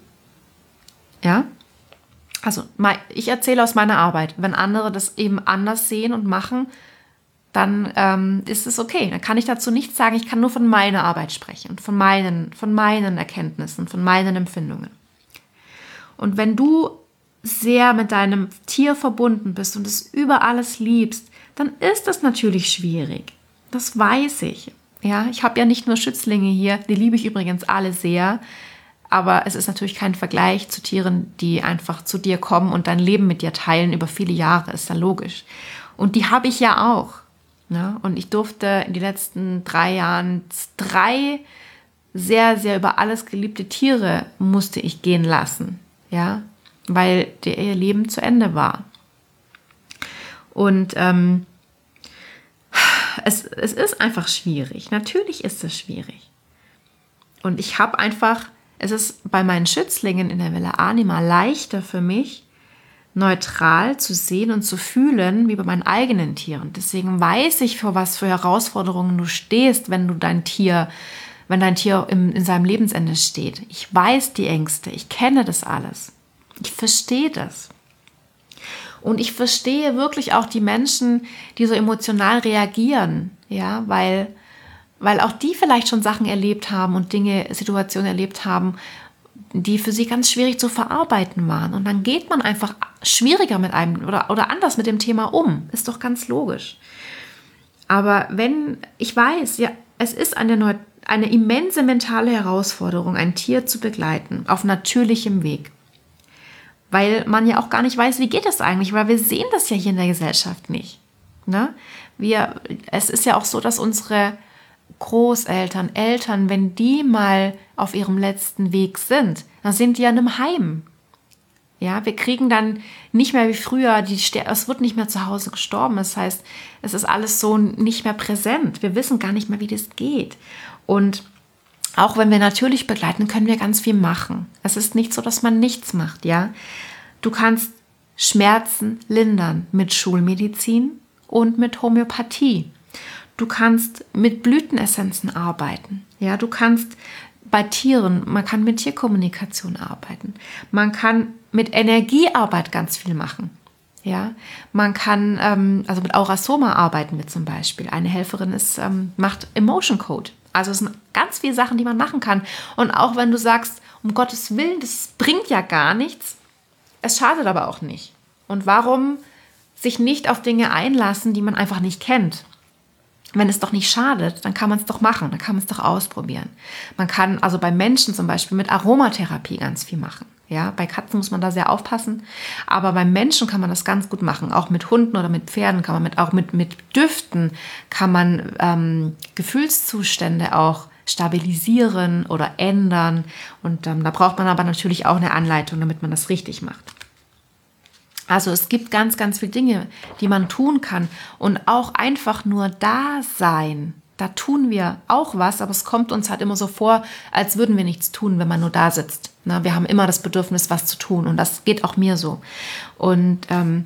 Ja? Also ich erzähle aus meiner Arbeit. Wenn andere das eben anders sehen und machen, dann ähm, ist es okay. Dann kann ich dazu nichts sagen. Ich kann nur von meiner Arbeit sprechen und von meinen, von meinen Erkenntnissen, von meinen Empfindungen. Und wenn du sehr mit deinem Tier verbunden bist und es über alles liebst, dann ist das natürlich schwierig. Das weiß ich. Ja, ich habe ja nicht nur Schützlinge hier, die liebe ich übrigens alle sehr, aber es ist natürlich kein Vergleich zu Tieren, die einfach zu dir kommen und dein Leben mit dir teilen über viele Jahre, ist ja logisch. Und die habe ich ja auch. Ja? Und ich durfte in den letzten drei Jahren drei sehr, sehr über alles geliebte Tiere musste ich gehen lassen, ja, weil der, ihr Leben zu Ende war. Und ähm, es, es ist einfach schwierig. Natürlich ist es schwierig. Und ich habe einfach, es ist bei meinen Schützlingen in der Villa Anima leichter für mich, neutral zu sehen und zu fühlen, wie bei meinen eigenen Tieren. Deswegen weiß ich, vor was für Herausforderungen du stehst, wenn du dein Tier wenn dein Tier im, in seinem Lebensende steht. Ich weiß die Ängste, ich kenne das alles. Ich verstehe das. Und ich verstehe wirklich auch die Menschen, die so emotional reagieren, ja, weil, weil auch die vielleicht schon Sachen erlebt haben und Dinge, Situationen erlebt haben, die für sie ganz schwierig zu verarbeiten waren. Und dann geht man einfach schwieriger mit einem oder, oder anders mit dem Thema um. Ist doch ganz logisch. Aber wenn, ich weiß, ja, es ist eine neue Eine immense mentale Herausforderung, ein Tier zu begleiten, auf natürlichem Weg. Weil man ja auch gar nicht weiß, wie geht das eigentlich, weil wir sehen das ja hier in der Gesellschaft nicht. Ne? Wir, es ist ja auch so, dass unsere Großeltern, Eltern, wenn die mal auf ihrem letzten Weg sind, dann sind die ja in einem Heim. Ja, wir kriegen dann nicht mehr wie früher, die, es wird nicht mehr zu Hause gestorben. Das heißt, es ist alles so nicht mehr präsent. Wir wissen gar nicht mehr, wie das geht. Und auch wenn wir natürlich begleiten, können wir ganz viel machen. Es ist nicht so, dass man nichts macht, ja. Du kannst Schmerzen lindern mit Schulmedizin und mit Homöopathie. Du kannst mit Blütenessenzen arbeiten, ja. Du kannst bei Tieren, man kann mit Tierkommunikation arbeiten. Man kann mit Energiearbeit ganz viel machen. Ja, man kann, ähm, also mit Aurasoma arbeiten wir zum Beispiel. Eine Helferin ist, ähm, macht Emotion Code. Also es sind ganz viele Sachen, die man machen kann. Und auch wenn du sagst, um Gottes Willen, das bringt ja gar nichts, es schadet aber auch nicht. Und warum sich nicht auf Dinge einlassen, die man einfach nicht kennt? Wenn es doch nicht schadet, dann kann man es doch machen, dann kann man es doch ausprobieren. Man kann also bei Menschen zum Beispiel mit Aromatherapie ganz viel machen. Ja, bei Katzen muss man da sehr aufpassen, aber bei Menschen kann man das ganz gut machen. Auch mit Hunden oder mit Pferden kann man mit, auch mit, mit Düften kann man ähm, Gefühlszustände auch stabilisieren oder ändern. Und ähm, da braucht man aber natürlich auch eine Anleitung, damit man das richtig macht. Also es gibt ganz, ganz viele Dinge, die man tun kann und auch einfach nur da sein. Da tun wir auch was, aber es kommt uns halt immer so vor, als würden wir nichts tun, wenn man nur da sitzt. Na, wir haben immer das Bedürfnis, was zu tun und das geht auch mir so. Und ähm,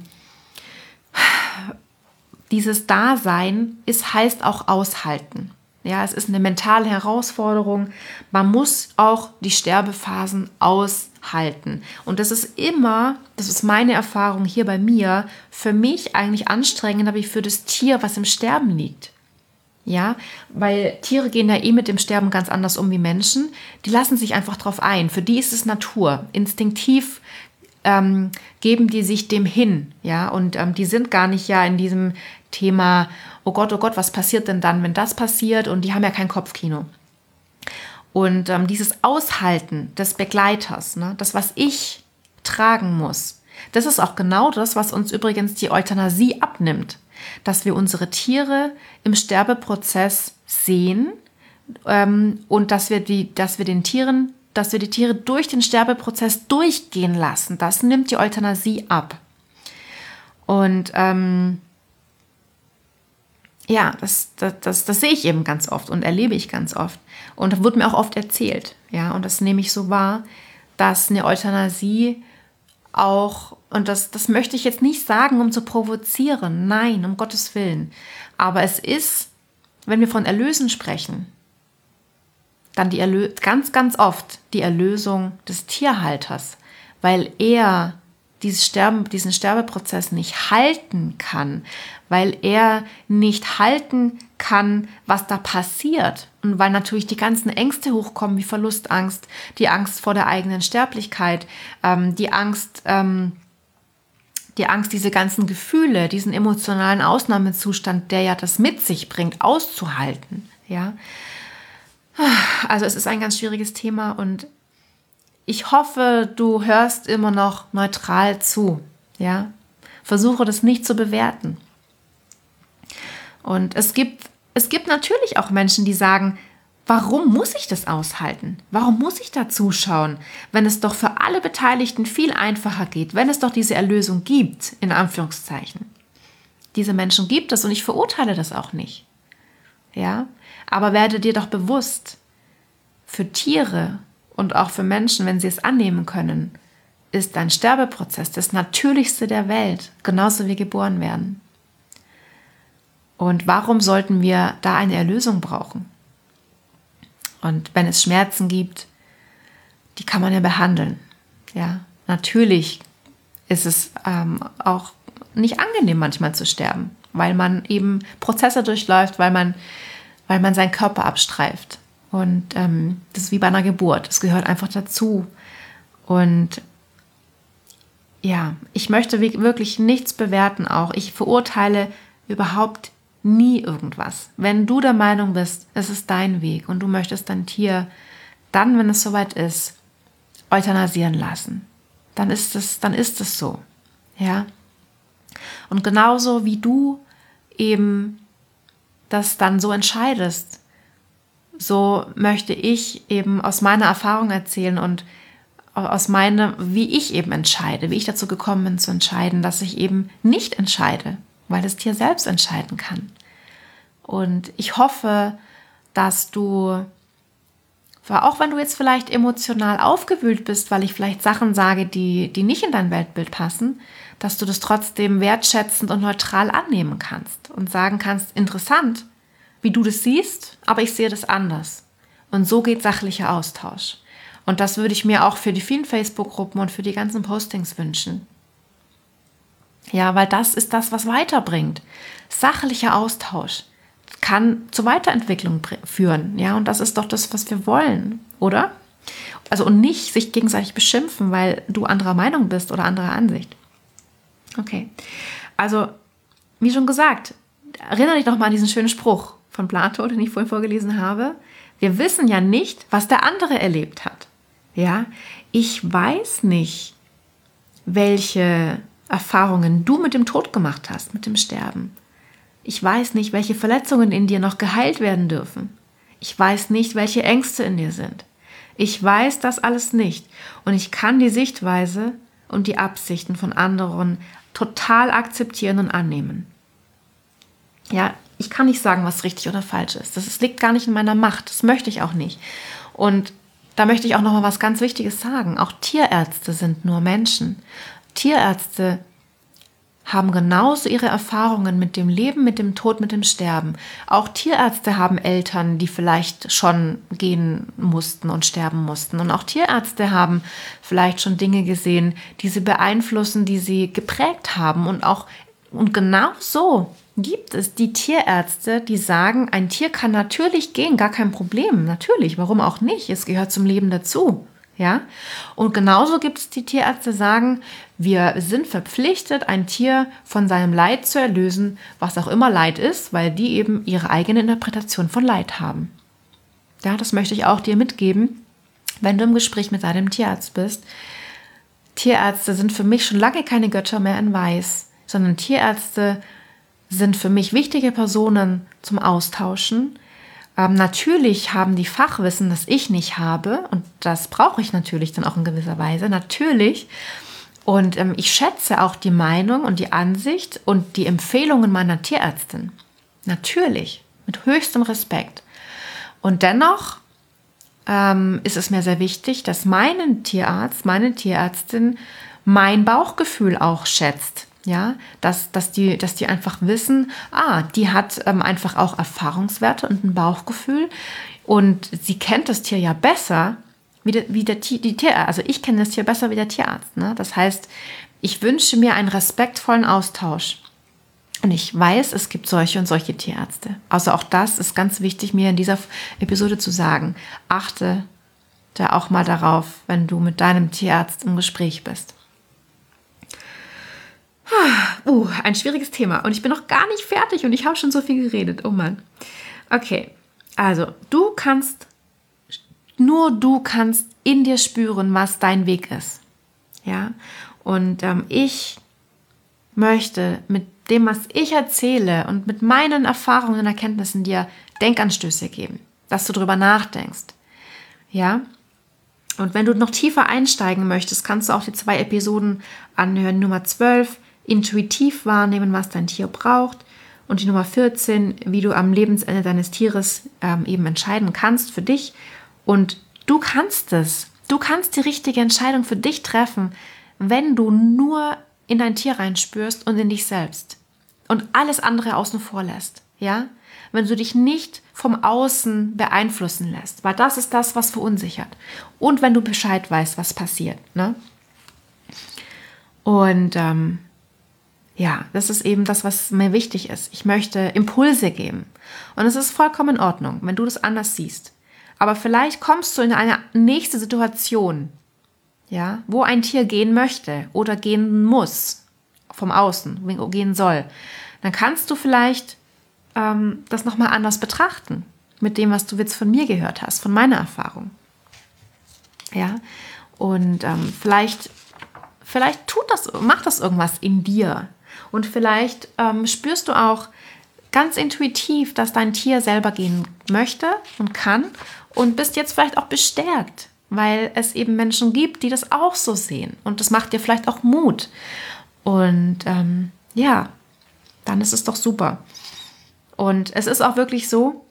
dieses Dasein ist, heißt auch aushalten. Ja, es ist eine mentale Herausforderung. Man muss auch die Sterbephasen aushalten. Und das ist immer, das ist meine Erfahrung hier bei mir, für mich eigentlich anstrengender wie für das Tier, was im Sterben liegt. Ja, weil Tiere gehen ja eh mit dem Sterben ganz anders um wie Menschen. Die lassen sich einfach drauf ein. Für die ist es Natur. Instinktiv ähm, geben die sich dem hin. Ja, und ähm, die sind gar nicht ja in diesem Thema, oh Gott, oh Gott, was passiert denn dann, wenn das passiert? Und die haben ja kein Kopfkino. Und ähm, dieses Aushalten des Begleiters, ne, das, was ich tragen muss, das ist auch genau das, was uns übrigens die Euthanasie abnimmt. Dass wir unsere Tiere im Sterbeprozess sehen ähm, und dass wir, die, dass wir den Tieren, dass wir die Tiere durch den Sterbeprozess durchgehen lassen. Das nimmt die Euthanasie ab. Und ähm, ja, das, das, das, das sehe ich eben ganz oft und erlebe ich ganz oft. Und das wird mir auch oft erzählt. Ja, und das nehme ich so wahr, dass eine Euthanasie auch, und das, das möchte ich jetzt nicht sagen, um zu provozieren, nein, um Gottes Willen. Aber es ist, wenn wir von Erlösen sprechen, dann die Erlö- ganz, ganz oft die Erlösung des Tierhalters, weil er dieses Sterben, diesen Sterbeprozess nicht halten kann, weil er nicht halten kann, was da passiert. Und weil natürlich die ganzen Ängste hochkommen, wie Verlustangst, die Angst vor der eigenen Sterblichkeit, ähm, die Angst, ähm, Die Angst, diese ganzen Gefühle, diesen emotionalen Ausnahmezustand, der ja das mit sich bringt, auszuhalten. Ja? Also es ist ein ganz schwieriges Thema und ich hoffe, du hörst immer noch neutral zu. Ja? Versuche das nicht zu bewerten. Und es gibt, es gibt natürlich auch Menschen, die sagen, warum muss ich das aushalten? Warum muss ich da zuschauen, wenn es doch für alle Beteiligten viel einfacher geht, wenn es doch diese Erlösung gibt, in Anführungszeichen. Diese Menschen gibt es und ich verurteile das auch nicht. Ja? Aber werde dir doch bewusst, für Tiere und auch für Menschen, wenn sie es annehmen können, ist ein Sterbeprozess das Natürlichste der Welt, genauso wie geboren werden. Und warum sollten wir da eine Erlösung brauchen? Und wenn es Schmerzen gibt, die kann man ja behandeln. Ja, natürlich ist es ähm, auch nicht angenehm, manchmal zu sterben, weil man eben Prozesse durchläuft, weil man, weil man seinen Körper abstreift. Und ähm, das ist wie bei einer Geburt. Das gehört einfach dazu. Und ja, ich möchte wirklich nichts bewerten auch. Ich verurteile überhaupt nie irgendwas. Wenn du der Meinung bist, es ist dein Weg und du möchtest dein Tier dann, wenn es soweit ist, euthanasieren lassen, dann ist es, dann ist es so. Ja? Und genauso wie du eben das dann so entscheidest, so möchte ich eben aus meiner Erfahrung erzählen und aus meiner, wie ich eben entscheide, wie ich dazu gekommen bin zu entscheiden, dass ich eben nicht entscheide, weil das Tier selbst entscheiden kann. Und ich hoffe, dass du, auch wenn du jetzt vielleicht emotional aufgewühlt bist, weil ich vielleicht Sachen sage, die, die nicht in dein Weltbild passen, dass du das trotzdem wertschätzend und neutral annehmen kannst und sagen kannst, interessant, wie du das siehst, aber ich sehe das anders. Und so geht sachlicher Austausch. Und das würde ich mir auch für die vielen Facebook-Gruppen und für die ganzen Postings wünschen. Ja, weil das ist das, was weiterbringt. Sachlicher Austausch kann zur Weiterentwicklung führen. Ja, und das ist doch das, was wir wollen, oder? Also und nicht sich gegenseitig beschimpfen, weil du anderer Meinung bist oder anderer Ansicht. Okay, also wie schon gesagt, erinnere dich doch mal an diesen schönen Spruch von Plato, den ich vorhin vorgelesen habe. Wir wissen ja nicht, was der andere erlebt hat. Ja, ich weiß nicht, welche Erfahrungen du mit dem Tod gemacht hast, mit dem Sterben. Ich weiß nicht, welche Verletzungen in dir noch geheilt werden dürfen. Ich weiß nicht, welche Ängste in dir sind. Ich weiß das alles nicht. Und ich kann die Sichtweise und die Absichten von anderen total akzeptieren und annehmen. Ja, ich kann nicht sagen, was richtig oder falsch ist. Das ist, liegt gar nicht in meiner Macht. Das möchte ich auch nicht. Und da möchte ich auch noch mal was ganz Wichtiges sagen. Auch Tierärzte sind nur Menschen. Tierärzte haben genauso ihre Erfahrungen mit dem Leben, mit dem Tod, mit dem Sterben. Auch Tierärzte haben Eltern, die vielleicht schon gehen mussten und sterben mussten. Und auch Tierärzte haben vielleicht schon Dinge gesehen, die sie beeinflussen, die sie geprägt haben. Und auch und genau so gibt es die Tierärzte, die sagen, ein Tier kann natürlich gehen, gar kein Problem. Natürlich, warum auch nicht? Es gehört zum Leben dazu. Ja? Und genauso gibt es die Tierärzte, die sagen, wir sind verpflichtet, ein Tier von seinem Leid zu erlösen, was auch immer Leid ist, weil die eben ihre eigene Interpretation von Leid haben. Ja, das möchte ich auch dir mitgeben, wenn du im Gespräch mit deinem Tierarzt bist. Tierärzte sind für mich schon lange keine Götter mehr in Weiß, sondern Tierärzte sind für mich wichtige Personen zum Austauschen. Ähm, natürlich haben die Fachwissen, das ich nicht habe, und das brauche ich natürlich dann auch in gewisser Weise, natürlich. Und ähm, ich schätze auch die Meinung und die Ansicht und die Empfehlungen meiner Tierärztin. Natürlich, mit höchstem Respekt. Und dennoch ähm, ist es mir sehr wichtig, dass mein Tierarzt, meine Tierärztin mein Bauchgefühl auch schätzt. Ja, dass, dass, die, dass die einfach wissen, ah, die hat ähm, einfach auch Erfahrungswerte und ein Bauchgefühl und sie kennt das Tier ja besser wie der, wie der die Tierarzt. Also ich kenne das Tier besser wie der Tierarzt. Ne? Das heißt, ich wünsche mir einen respektvollen Austausch. Und ich weiß, es gibt solche und solche Tierärzte. Also auch das ist ganz wichtig, mir in dieser Episode zu sagen. Achte da auch mal darauf, wenn du mit deinem Tierarzt im Gespräch bist. Uh, ein schwieriges Thema und ich bin noch gar nicht fertig und ich habe schon so viel geredet. Oh Mann. Okay, also du kannst, nur du kannst in dir spüren, was dein Weg ist. Ja, und ähm, ich möchte mit dem, was ich erzähle und mit meinen Erfahrungen und Erkenntnissen dir Denkanstöße geben, dass du darüber nachdenkst. Ja, und wenn du noch tiefer einsteigen möchtest, kannst du auch die zwei Episoden anhören. Nummer zwölf, intuitiv wahrnehmen, was dein Tier braucht. Und die Nummer vierzehn, wie du am Lebensende deines Tieres ähm, eben entscheiden kannst für dich. Und du kannst es. Du kannst die richtige Entscheidung für dich treffen, wenn du nur in dein Tier reinspürst und in dich selbst. Und alles andere außen vor lässt. Ja? Wenn du dich nicht vom Außen beeinflussen lässt. Weil das ist das, was verunsichert. Und wenn du Bescheid weißt, was passiert. Ne? Und ähm, ja, das ist eben das, was mir wichtig ist. Ich möchte Impulse geben. Und es ist vollkommen in Ordnung, wenn du das anders siehst. Aber vielleicht kommst du in eine nächste Situation, ja, wo ein Tier gehen möchte oder gehen muss, vom Außen, gehen soll. Dann kannst du vielleicht ähm, das nochmal anders betrachten, mit dem, was du jetzt von mir gehört hast, von meiner Erfahrung. Ja, und ähm, vielleicht, vielleicht tut das, macht das irgendwas in dir. Und vielleicht ähm, spürst du auch ganz intuitiv, dass dein Tier selber gehen möchte und kann und bist jetzt vielleicht auch bestärkt, weil es eben Menschen gibt, die das auch so sehen. Und das macht dir vielleicht auch Mut. Und ähm, ja, dann ist es doch super. Und es ist auch wirklich so,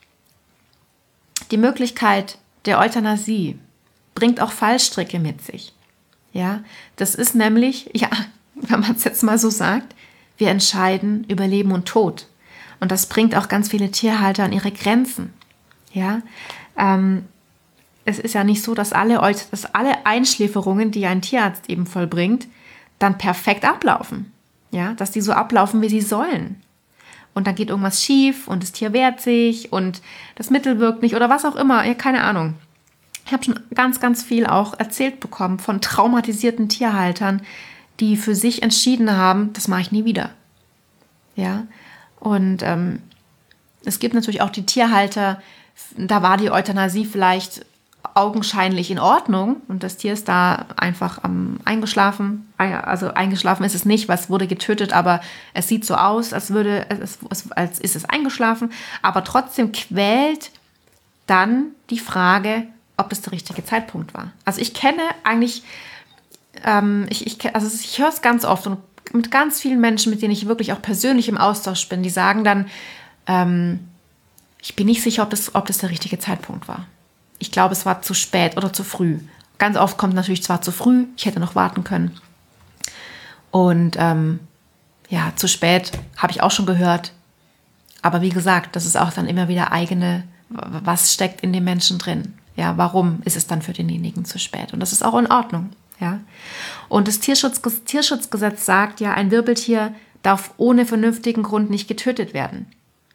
die Möglichkeit der Euthanasie bringt auch Fallstricke mit sich. Ja, das ist nämlich, ja, wenn man es jetzt mal so sagt, wir entscheiden über Leben und Tod. Und das bringt auch ganz viele Tierhalter an ihre Grenzen. Ja, ähm, es ist ja nicht so, dass alle, dass alle Einschläferungen, die ein Tierarzt eben vollbringt, dann perfekt ablaufen. Ja, dass die so ablaufen, wie sie sollen. Und dann geht irgendwas schief und das Tier wehrt sich und das Mittel wirkt nicht oder was auch immer. Ja, keine Ahnung. Ich habe schon ganz, ganz viel auch erzählt bekommen von traumatisierten Tierhaltern, die für sich entschieden haben, das mache ich nie wieder. Ja, und ähm, es gibt natürlich auch die Tierhalter, da war die Euthanasie vielleicht augenscheinlich in Ordnung und das Tier ist da einfach ähm, eingeschlafen. Also eingeschlafen ist es nicht, weil es wurde getötet, aber es sieht so aus, als würde es, als ist es eingeschlafen. Aber trotzdem quält dann die Frage, ob das der richtige Zeitpunkt war. Also ich kenne eigentlich, ähm, ich, ich, also ich höre es ganz oft und mit ganz vielen Menschen, mit denen ich wirklich auch persönlich im Austausch bin, die sagen dann, ähm, ich bin nicht sicher, ob das, ob das der richtige Zeitpunkt war. Ich glaube, es war zu spät oder zu früh. Ganz oft kommt natürlich zwar zu früh, ich hätte noch warten können. Und ähm, ja, zu spät habe ich auch schon gehört. Aber wie gesagt, das ist auch dann immer wieder eigene, was steckt in dem Menschen drin. Ja, warum ist es dann für denjenigen zu spät? Und das ist auch in Ordnung. Ja. Und das Tierschutz, Tierschutzgesetz sagt ja, ein Wirbeltier darf ohne vernünftigen Grund nicht getötet werden.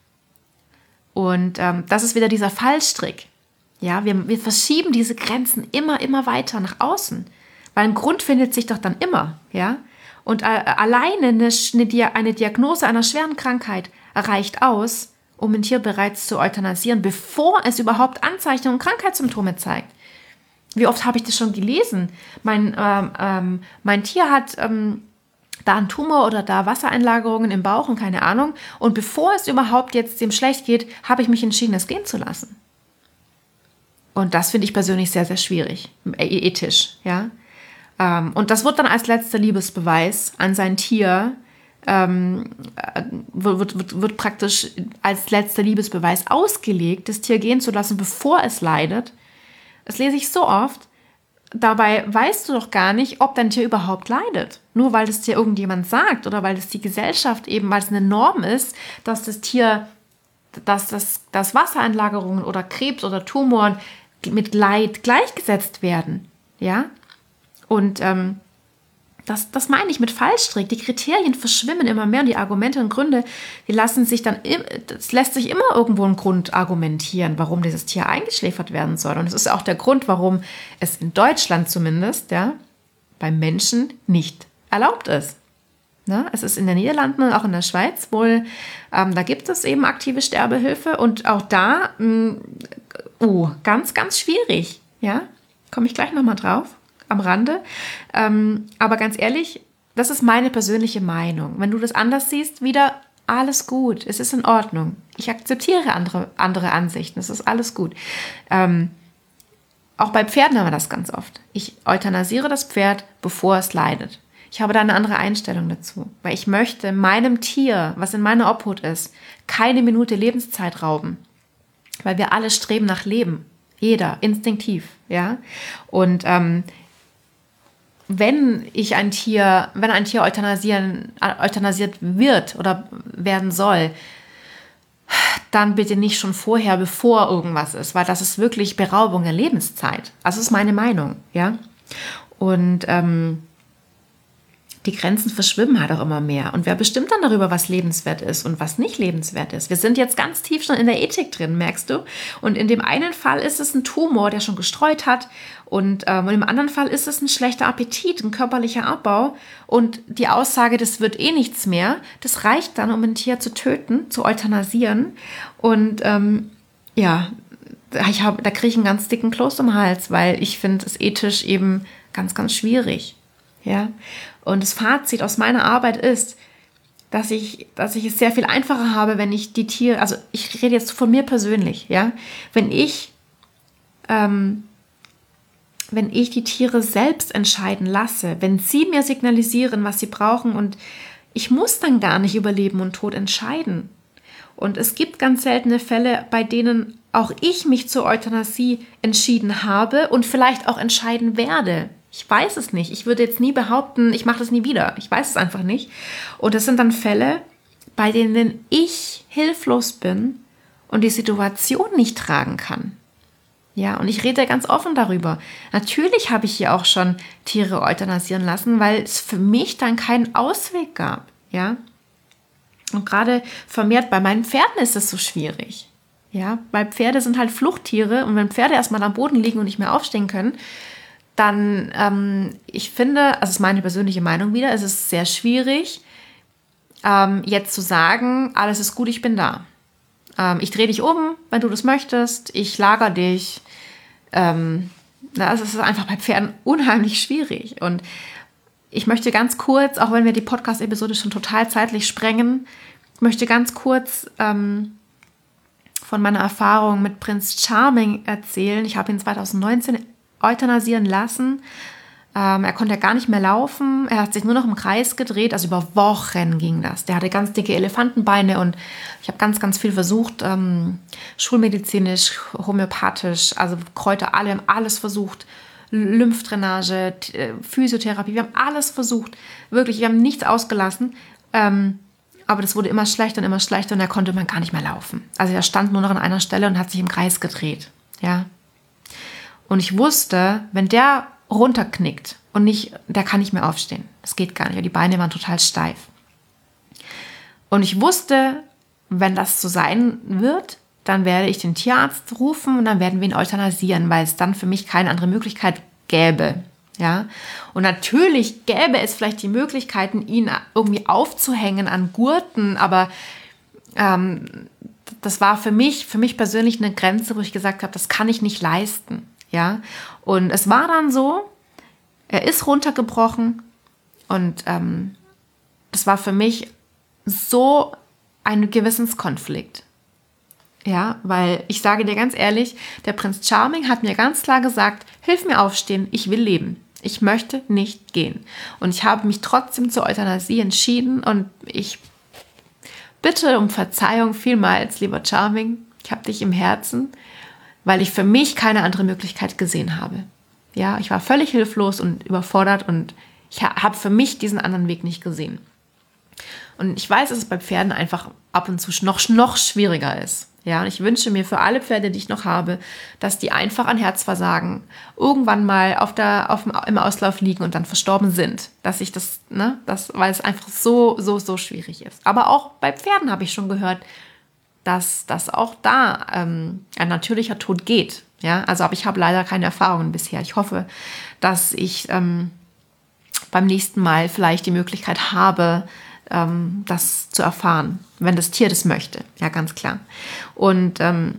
Und ähm, das ist wieder dieser Fallstrick. Ja, wir, wir verschieben diese Grenzen immer, immer weiter nach außen. Weil ein Grund findet sich doch dann immer. Ja? Und äh, alleine eine, eine, eine Diagnose einer schweren Krankheit reicht aus, um ein Tier bereits zu euthanasieren, bevor es überhaupt Anzeichen und Krankheitssymptome zeigt. Wie oft habe ich das schon gelesen? Mein, ähm, ähm, mein Tier hat ähm, da einen Tumor oder da Wassereinlagerungen im Bauch und keine Ahnung. Und bevor es überhaupt jetzt dem schlecht geht, habe ich mich entschieden, es gehen zu lassen. Und das finde ich persönlich sehr, sehr schwierig, ethisch. Ja? Ähm, und das wird dann als letzter Liebesbeweis an sein Tier, ähm, wird, wird, wird praktisch als letzter Liebesbeweis ausgelegt, das Tier gehen zu lassen, bevor es leidet. Das lese ich so oft. Dabei weißt du doch gar nicht, ob dein Tier überhaupt leidet. Nur weil das dir irgendjemand sagt oder weil es die Gesellschaft eben, weil es eine Norm ist, dass das Tier, dass das, dass Wassereinlagerungen oder Krebs oder Tumoren mit Leid gleichgesetzt werden. Ja? Und ähm, das, das meine ich mit Fallstrick. Die Kriterien verschwimmen immer mehr und die Argumente und Gründe, die lassen sich dann, es lässt sich immer irgendwo ein Grund argumentieren, warum dieses Tier eingeschläfert werden soll. Und es ist auch der Grund, warum es in Deutschland zumindest, ja, beim Menschen nicht erlaubt ist. Ne? Es ist in den Niederlanden und auch in der Schweiz wohl, ähm, da gibt es eben aktive Sterbehilfe und auch da, mh, oh, ganz, ganz schwierig. Ja, komme ich gleich nochmal drauf, am Rande. Ähm, aber ganz ehrlich, das ist meine persönliche Meinung. Wenn du das anders siehst, wieder alles gut. Es ist in Ordnung. Ich akzeptiere andere, andere Ansichten. Es ist alles gut. Ähm, auch bei Pferden haben wir das ganz oft. Ich euthanasiere das Pferd, bevor es leidet. Ich habe da eine andere Einstellung dazu, weil ich möchte meinem Tier, was in meiner Obhut ist, keine Minute Lebenszeit rauben, weil wir alle streben nach Leben, jeder, instinktiv, ja. Und ähm, wenn ich ein Tier, wenn ein Tier euthanasieren, euthanasiert wird oder werden soll, dann bitte nicht schon vorher, bevor irgendwas ist, weil das ist wirklich Beraubung der Lebenszeit. Also das ist meine Meinung, ja. Und ähm, die Grenzen verschwimmen halt auch immer mehr. Und wer bestimmt dann darüber, was lebenswert ist und was nicht lebenswert ist? Wir sind jetzt ganz tief schon in der Ethik drin, merkst du? Und in dem einen Fall ist es ein Tumor, der schon gestreut hat. Und, ähm, und im anderen Fall ist es ein schlechter Appetit, ein körperlicher Abbau. Und die Aussage, das wird eh nichts mehr, das reicht dann, um ein Tier zu töten, zu euthanasieren. Und ähm, ja, ich hab, da kriege ich einen ganz dicken Kloß im Hals, weil ich finde es ethisch eben ganz, ganz schwierig. Ja, und das Fazit aus meiner Arbeit ist, dass ich, dass ich es sehr viel einfacher habe, wenn ich die Tiere, also ich rede jetzt von mir persönlich, ja, wenn ich, ähm, wenn ich die Tiere selbst entscheiden lasse, wenn sie mir signalisieren, was sie brauchen und ich muss dann gar nicht über Leben und Tod entscheiden. Und es gibt ganz seltene Fälle, bei denen auch ich mich zur Euthanasie entschieden habe und vielleicht auch entscheiden werde. Ich weiß es nicht. Ich würde jetzt nie behaupten, ich mache das nie wieder. Ich weiß es einfach nicht. Und das sind dann Fälle, bei denen ich hilflos bin und die Situation nicht tragen kann. Ja, und ich rede ganz offen darüber. Natürlich habe ich hier auch schon Tiere euthanasieren lassen, weil es für mich dann keinen Ausweg gab. Ja, und gerade vermehrt bei meinen Pferden ist es so schwierig. Ja, weil Pferde sind halt Fluchttiere und wenn Pferde erstmal am Boden liegen und nicht mehr aufstehen können, dann, ähm, ich finde, also das ist meine persönliche Meinung wieder, es ist sehr schwierig, ähm, jetzt zu sagen, alles ist gut, ich bin da. Ähm, ich drehe dich um, wenn du das möchtest, ich lager dich. Ähm, also es ist einfach bei Pferden unheimlich schwierig. Und ich möchte ganz kurz, auch wenn wir die Podcast-Episode schon total zeitlich sprengen, möchte ganz kurz ähm, von meiner Erfahrung mit Prinz Charming erzählen. Ich habe ihn zwanzig neunzehn euthanasieren lassen. Ähm, er konnte ja gar nicht mehr laufen. Er hat sich nur noch im Kreis gedreht. Also über Wochen ging das. Der hatte ganz dicke Elefantenbeine und ich habe ganz, ganz viel versucht. Ähm, schulmedizinisch, homöopathisch, also Kräuter, alle haben alles versucht. Lymphdrainage, Physiotherapie, wir haben alles versucht. Wirklich, wir haben nichts ausgelassen. Ähm, aber das wurde immer schlechter und immer schlechter und er konnte man gar nicht mehr laufen. Also er stand nur noch an einer Stelle und hat sich im Kreis gedreht. Ja. Und ich wusste, wenn der runterknickt und nicht, der kann nicht mehr aufstehen. Das geht gar nicht, weil die Beine waren total steif. Und ich wusste, wenn das so sein wird, dann werde ich den Tierarzt rufen und dann werden wir ihn euthanasieren, weil es dann für mich keine andere Möglichkeit gäbe. Ja? Und natürlich gäbe es vielleicht die Möglichkeiten, ihn irgendwie aufzuhängen an Gurten, aber ähm, das war für mich, für mich persönlich eine Grenze, wo ich gesagt habe, das kann ich nicht leisten. Ja, und es war dann so, er ist runtergebrochen und ähm, das war für mich so ein Gewissenskonflikt. Ja, weil ich sage dir ganz ehrlich, der Prinz Charming hat mir ganz klar gesagt, hilf mir aufstehen, ich will leben. Ich möchte nicht gehen. Und ich habe mich trotzdem zur Euthanasie entschieden und ich bitte um Verzeihung vielmals, lieber Charming, ich habe dich im Herzen, weil ich für mich keine andere Möglichkeit gesehen habe. Ja, ich war völlig hilflos und überfordert und ich habe für mich diesen anderen Weg nicht gesehen. Und ich weiß, dass es bei Pferden einfach ab und zu noch, noch schwieriger ist. Ja, und ich wünsche mir für alle Pferde, die ich noch habe, dass die einfach an Herzversagen irgendwann mal auf der, auf dem, im Auslauf liegen und dann verstorben sind. Dass ich das, ne, das, weil es einfach so, so, so schwierig ist. Aber auch bei Pferden habe ich schon gehört, dass das auch da ähm, ein natürlicher Tod geht. Ja, also aber ich habe leider keine Erfahrungen bisher. Ich hoffe, dass ich ähm, beim nächsten Mal vielleicht die Möglichkeit habe, ähm, das zu erfahren, wenn das Tier das möchte. Ja, ganz klar. Und, ähm,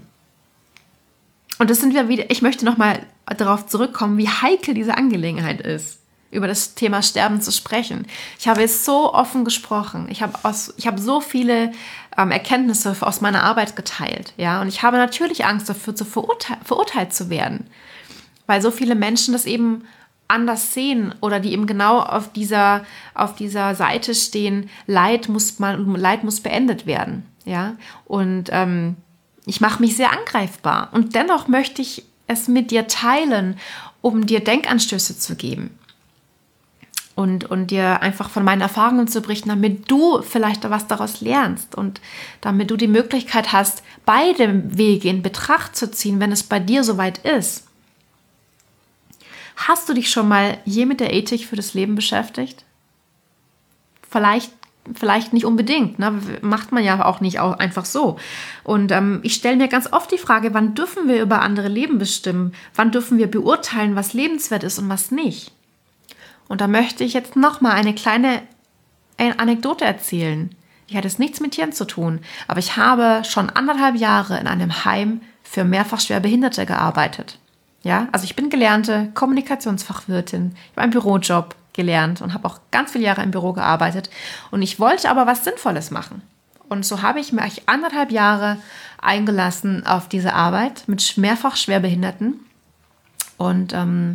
und das sind wir wieder, ich möchte nochmal darauf zurückkommen, wie heikel diese Angelegenheit ist, über das Thema Sterben zu sprechen. Ich habe jetzt so offen gesprochen. Ich habe, aus, ich habe so viele ähm, Erkenntnisse aus meiner Arbeit geteilt. Ja? Und ich habe natürlich Angst dafür, zu verurteil- verurteilt zu werden, weil so viele Menschen das eben anders sehen oder die eben genau auf dieser, auf dieser Seite stehen, Leid muss, man, Leid muss beendet werden. Ja? Und ähm, ich mache mich sehr angreifbar. Und dennoch möchte ich es mit dir teilen, um dir Denkanstöße zu geben. Und, und dir einfach von meinen Erfahrungen zu berichten, damit du vielleicht was daraus lernst und damit du die Möglichkeit hast, beide Wege in Betracht zu ziehen, wenn es bei dir soweit ist. Hast du dich schon mal je mit der Ethik für das Leben beschäftigt? Vielleicht, vielleicht nicht unbedingt, ne? Macht man ja auch nicht auch einfach so. Und ähm, ich stelle mir ganz oft die Frage, wann dürfen wir über andere Leben bestimmen? Wann dürfen wir beurteilen, was lebenswert ist und was nicht? Und da möchte ich jetzt nochmal eine kleine Anekdote erzählen. Die hat jetzt nichts mit Tieren zu tun, aber ich habe schon anderthalb Jahre in einem Heim für mehrfach Schwerbehinderte gearbeitet. Ja, also ich bin gelernte Kommunikationsfachwirtin, ich habe einen Bürojob gelernt und habe auch ganz viele Jahre im Büro gearbeitet. Und ich wollte aber was Sinnvolles machen. Und so habe ich mich anderthalb Jahre eingelassen auf diese Arbeit mit mehrfach Schwerbehinderten. Und ähm,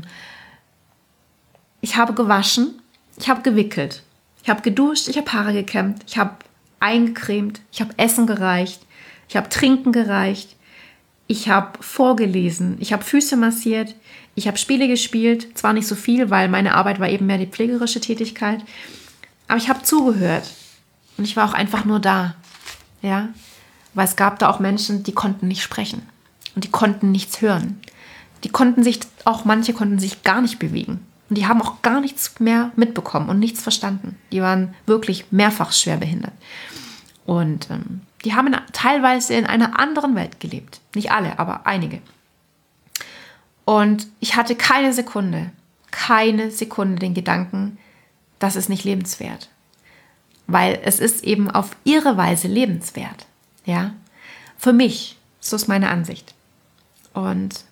ich habe gewaschen, ich habe gewickelt, ich habe geduscht, ich habe Haare gekämmt, ich habe eingecremt, ich habe Essen gereicht, ich habe Trinken gereicht, ich habe vorgelesen, ich habe Füße massiert, ich habe Spiele gespielt, zwar nicht so viel, weil meine Arbeit war eben mehr die pflegerische Tätigkeit, aber ich habe zugehört und ich war auch einfach nur da, ja, weil es gab da auch Menschen, die konnten nicht sprechen und die konnten nichts hören, die konnten sich, auch manche konnten sich gar nicht bewegen. Und die haben auch gar nichts mehr mitbekommen und nichts verstanden. Die waren wirklich mehrfach schwerbehindert. Und ähm, die haben in, teilweise in einer anderen Welt gelebt. Nicht alle, aber einige. Und ich hatte keine Sekunde, keine Sekunde den Gedanken, das ist nicht lebenswert. Weil es ist eben auf ihre Weise lebenswert. Ja? Für mich, so ist meine Ansicht. Und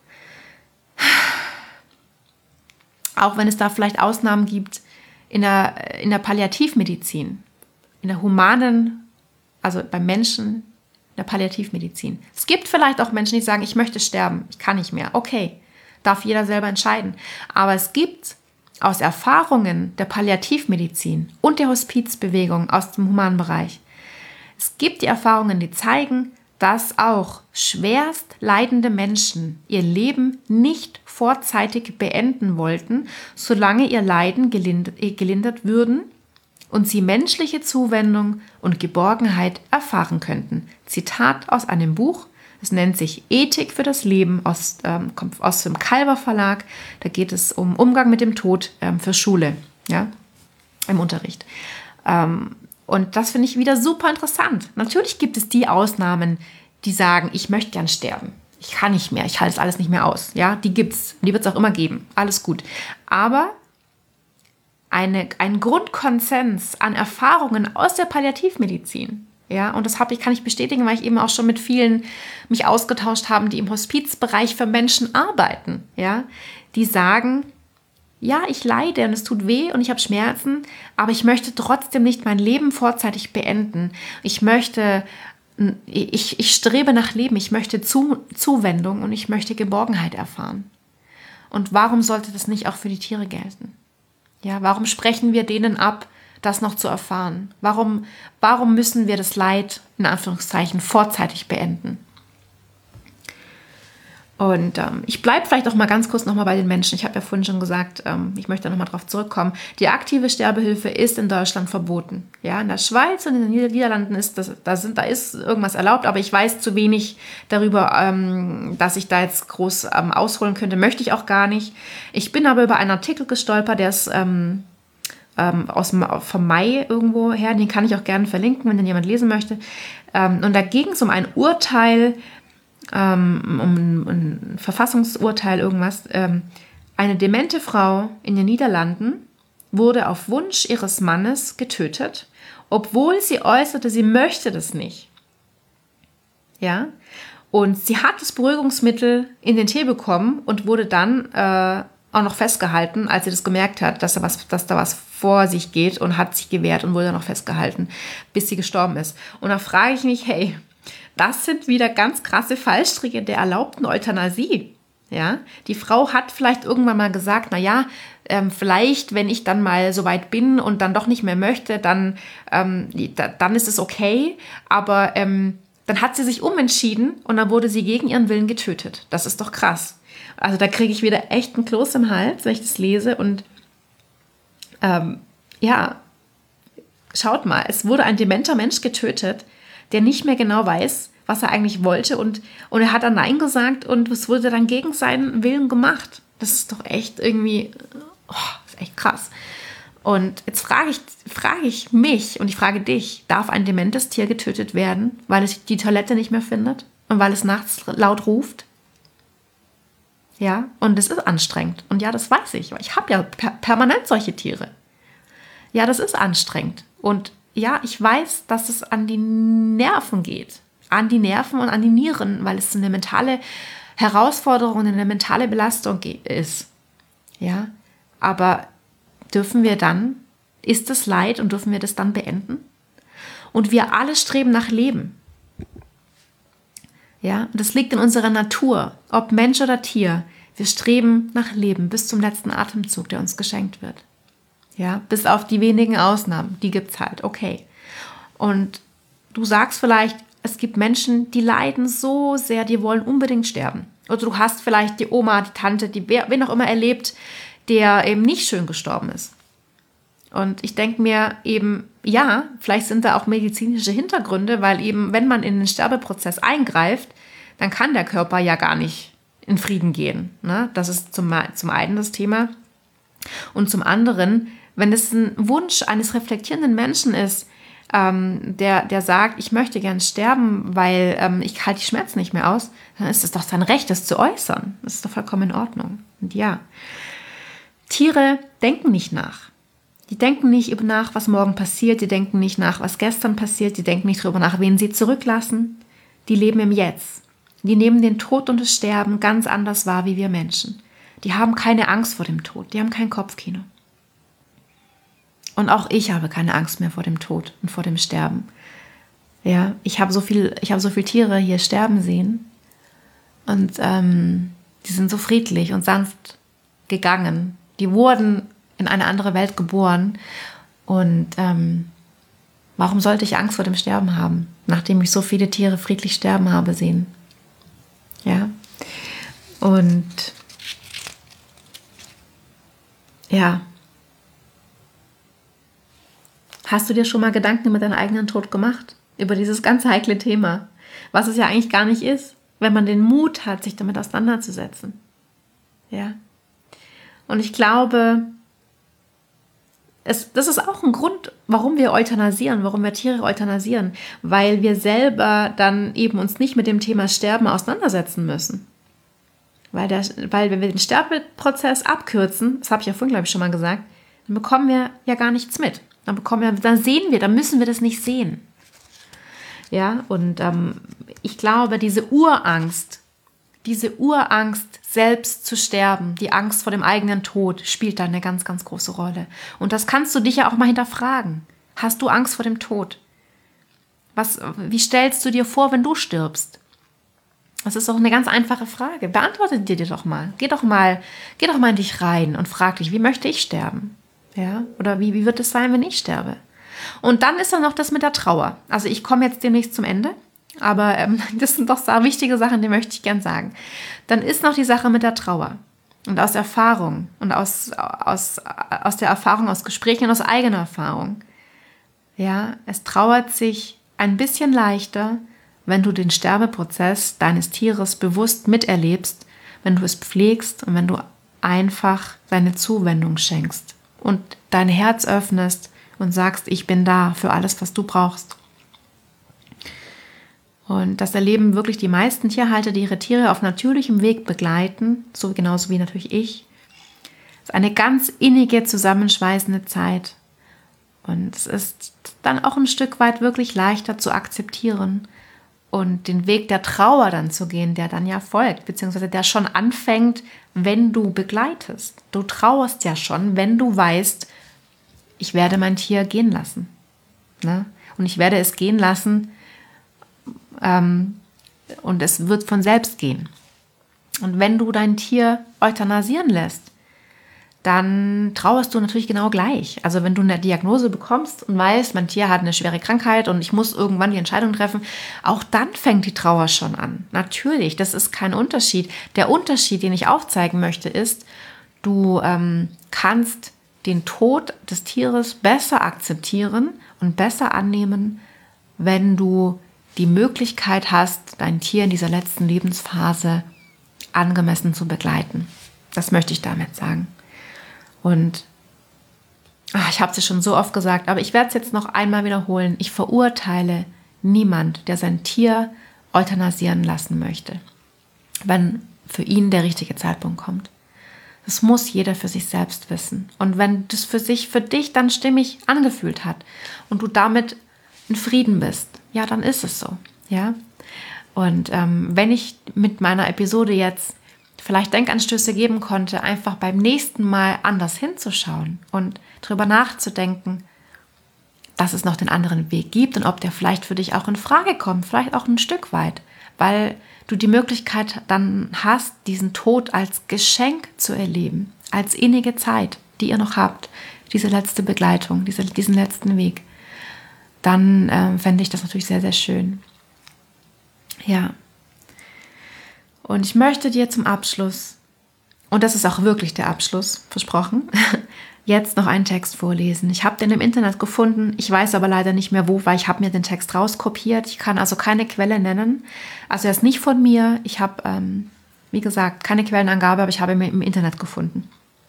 auch wenn es da vielleicht Ausnahmen gibt in der, in der Palliativmedizin, in der humanen, also beim Menschen, in der Palliativmedizin. Es gibt vielleicht auch Menschen, die sagen, ich möchte sterben, ich kann nicht mehr. Okay, darf jeder selber entscheiden. Aber es gibt aus Erfahrungen der Palliativmedizin und der Hospizbewegung aus dem humanen Bereich, es gibt die Erfahrungen, die zeigen, dass auch schwerst leidende Menschen ihr Leben nicht vorzeitig beenden wollten, solange ihr Leiden gelindert, gelindert würden und sie menschliche Zuwendung und Geborgenheit erfahren könnten. Zitat aus einem Buch, es nennt sich Ethik für das Leben, aus, ähm, kommt aus dem Calver Verlag. Da geht es um Umgang mit dem Tod ähm, für Schule, ja, im Unterricht. Ähm, Und das finde ich wieder super interessant. Natürlich gibt es die Ausnahmen, die sagen, ich möchte gern sterben. Ich kann nicht mehr, ich halte es alles nicht mehr aus. Ja, die gibt's, die wird es auch immer geben. Alles gut. Aber eine, ein Grundkonsens an Erfahrungen aus der Palliativmedizin, ja, und das habe ich, kann ich bestätigen, weil ich eben auch schon mit vielen mich ausgetauscht habe, die im Hospizbereich für Menschen arbeiten, ja, die sagen, ja, ich leide und es tut weh und ich habe Schmerzen, aber ich möchte trotzdem nicht mein Leben vorzeitig beenden. Ich möchte, ich, ich strebe nach Leben, ich möchte Zu, Zuwendung und ich möchte Geborgenheit erfahren. Und warum sollte das nicht auch für die Tiere gelten? Ja, warum sprechen wir denen ab, das noch zu erfahren? Warum, warum müssen wir das Leid, in Anführungszeichen, vorzeitig beenden? Und ähm, ich bleibe vielleicht auch mal ganz kurz nochmal bei den Menschen. Ich habe ja vorhin schon gesagt, ähm, ich möchte nochmal darauf zurückkommen. Die aktive Sterbehilfe ist in Deutschland verboten. Ja, in der Schweiz und in den Niederlanden ist das, da, sind, da ist irgendwas erlaubt, aber ich weiß zu wenig darüber, ähm, dass ich da jetzt groß ähm, ausholen könnte. Möchte ich auch gar nicht. Ich bin aber über einen Artikel gestolpert, der ist ähm, ähm, aus dem, vom Mai irgendwo her. Den kann ich auch gerne verlinken, wenn den jemand lesen möchte. Ähm, und da ging es um ein Urteil, Um, um ein Verfassungsurteil, irgendwas. Ähm, eine demente Frau in den Niederlanden wurde auf Wunsch ihres Mannes getötet, obwohl sie äußerte, sie möchte das nicht. Ja, und sie hat das Beruhigungsmittel in den Tee bekommen und wurde dann äh, auch noch festgehalten, als sie das gemerkt hat, dass da, was, dass da was vor sich geht, und hat sich gewehrt und wurde dann noch festgehalten, bis sie gestorben ist. Und da frage ich mich, hey, das sind wieder ganz krasse Fallstricke der erlaubten Euthanasie. Ja, die Frau hat vielleicht irgendwann mal gesagt, na ja, ähm, vielleicht, wenn ich dann mal so weit bin und dann doch nicht mehr möchte, dann, ähm, da, dann ist es okay. Aber ähm, dann hat sie sich umentschieden und dann wurde sie gegen ihren Willen getötet. Das ist doch krass. Also da kriege ich wieder echt einen Kloß im Hals, wenn ich das lese. Und ähm, ja, schaut mal, es wurde ein dementer Mensch getötet, der nicht mehr genau weiß, was er eigentlich wollte. Und, und er hat dann Nein gesagt und es wurde dann gegen seinen Willen gemacht. Das ist doch echt irgendwie, oh, das ist echt krass. Und jetzt frage ich, frage ich mich und ich frage dich, darf ein dementes Tier getötet werden, weil es die Toilette nicht mehr findet und weil es nachts laut ruft? Ja, und das ist anstrengend. Und ja, das weiß ich, weil ich habe ja per- permanent solche Tiere. Ja, das ist anstrengend. Und ja, ich weiß, dass es an die Nerven geht. An die Nerven und an die Nieren, weil es eine mentale Herausforderung, eine mentale Belastung ist. Ja, aber dürfen wir dann, ist es Leid und dürfen wir das dann beenden? Und wir alle streben nach Leben. Ja, das liegt in unserer Natur, ob Mensch oder Tier. Wir streben nach Leben bis zum letzten Atemzug, der uns geschenkt wird. Ja, bis auf die wenigen Ausnahmen, die gibt's halt, okay. Und du sagst vielleicht, es gibt Menschen, die leiden so sehr, die wollen unbedingt sterben. Oder du hast vielleicht die Oma, die Tante, die wen auch immer erlebt, der eben nicht schön gestorben ist. Und ich denke mir eben, ja, vielleicht sind da auch medizinische Hintergründe, weil eben, wenn man in den Sterbeprozess eingreift, dann kann der Körper ja gar nicht in Frieden gehen. Ne? Das ist zum, zum einen das Thema. Und zum anderen, wenn es ein Wunsch eines reflektierenden Menschen ist, ähm, der, der sagt, ich möchte gern sterben, weil ähm, ich halte die Schmerzen nicht mehr aus, dann ist es doch sein Recht, das zu äußern. Das ist doch vollkommen in Ordnung. Und ja, Tiere denken nicht nach. Die denken nicht über nach, was morgen passiert. Die denken nicht nach, was gestern passiert. Die denken nicht darüber nach, wen sie zurücklassen. Die leben im Jetzt. Die nehmen den Tod und das Sterben ganz anders wahr wie wir Menschen. Die haben keine Angst vor dem Tod. Die haben kein Kopfkino. Und auch ich habe keine Angst mehr vor dem Tod und vor dem Sterben. Ja, ich habe so viel, ich habe so viele Tiere hier sterben sehen. Und ähm, die sind so friedlich und sanft gegangen. Die wurden in eine andere Welt geboren. Und ähm, warum sollte ich Angst vor dem Sterben haben, nachdem ich so viele Tiere friedlich sterben habe sehen? Ja. Und ja. Hast du dir schon mal Gedanken über deinen eigenen Tod gemacht? Über dieses ganz heikle Thema, was es ja eigentlich gar nicht ist, wenn man den Mut hat, sich damit auseinanderzusetzen. Ja. Und ich glaube, es, das ist auch ein Grund, warum wir euthanasieren, warum wir Tiere euthanasieren, weil wir selber dann eben uns nicht mit dem Thema Sterben auseinandersetzen müssen. Weil, der, weil wenn wir den Sterbeprozess abkürzen, das habe ich ja vorhin, glaube ich, schon mal gesagt, dann bekommen wir ja gar nichts mit. Dann bekommen wir, dann sehen wir, dann müssen wir das nicht sehen. Ja, und ähm, ich glaube, diese Urangst, diese Urangst, selbst zu sterben, die Angst vor dem eigenen Tod, spielt da eine ganz, ganz große Rolle. Und das kannst du dich ja auch mal hinterfragen. Hast du Angst vor dem Tod? Was, wie stellst du dir vor, wenn du stirbst? Das ist doch eine ganz einfache Frage. Beantworte dir die doch mal. Geh doch mal, geh doch mal in dich rein und frag dich, wie möchte ich sterben? Ja? Oder wie, wie wird es sein, wenn ich sterbe? Und dann ist da noch das mit der Trauer. Also ich komme jetzt demnächst zum Ende, aber ähm, das sind doch so wichtige Sachen, die möchte ich gern sagen. Dann ist noch die Sache mit der Trauer. Und aus Erfahrung und aus, aus, aus der Erfahrung, aus Gesprächen und aus eigener Erfahrung. Ja, es trauert sich ein bisschen leichter, wenn du den Sterbeprozess deines Tieres bewusst miterlebst, wenn du es pflegst und wenn du einfach deine Zuwendung schenkst und dein Herz öffnest und sagst, ich bin da für alles, was du brauchst. Und das erleben wirklich die meisten Tierhalter, die ihre Tiere auf natürlichem Weg begleiten, so genauso wie natürlich ich. Es ist eine ganz innige, zusammenschweißende Zeit. Und es ist dann auch ein Stück weit wirklich leichter zu akzeptieren und den Weg der Trauer dann zu gehen, der dann ja folgt, beziehungsweise der schon anfängt, wenn du begleitest. Du trauerst ja schon, wenn du weißt, ich werde mein Tier gehen lassen. Ne? Und ich werde es gehen lassen ähm, und es wird von selbst gehen. Und wenn du dein Tier euthanasieren lässt, dann trauerst du natürlich genau gleich. Also wenn du eine Diagnose bekommst und weißt, mein Tier hat eine schwere Krankheit und ich muss irgendwann die Entscheidung treffen, auch dann fängt die Trauer schon an. Natürlich, das ist kein Unterschied. Der Unterschied, den ich aufzeigen möchte, ist, du ähm, kannst den Tod des Tieres besser akzeptieren und besser annehmen, wenn du die Möglichkeit hast, dein Tier in dieser letzten Lebensphase angemessen zu begleiten. Das möchte ich damit sagen. Und ach, ich habe es schon so oft gesagt, aber ich werde es jetzt noch einmal wiederholen. Ich verurteile niemand, der sein Tier euthanasieren lassen möchte, wenn für ihn der richtige Zeitpunkt kommt. Das muss jeder für sich selbst wissen. Und wenn das für sich, für dich dann stimmig angefühlt hat und du damit in Frieden bist, ja, dann ist es so. Ja? Und ähm, wenn ich mit meiner Episode jetzt vielleicht Denkanstöße geben konnte, einfach beim nächsten Mal anders hinzuschauen und darüber nachzudenken, dass es noch den anderen Weg gibt und ob der vielleicht für dich auch in Frage kommt, vielleicht auch ein Stück weit, weil du die Möglichkeit dann hast, diesen Tod als Geschenk zu erleben, als innige Zeit, die ihr noch habt, diese letzte Begleitung, diese, diesen letzten Weg, dann äh, fände ich das natürlich sehr, sehr schön. Ja. Und ich möchte dir zum Abschluss, und das ist auch wirklich der Abschluss, versprochen, jetzt noch einen Text vorlesen. Ich habe den im Internet gefunden, ich weiß aber leider nicht mehr wo, weil ich habe mir den Text rauskopiert. Ich kann also keine Quelle nennen. Also er ist nicht von mir. Ich habe, ähm, wie gesagt, keine Quellenangabe, aber ich habe ihn im Internet gefunden.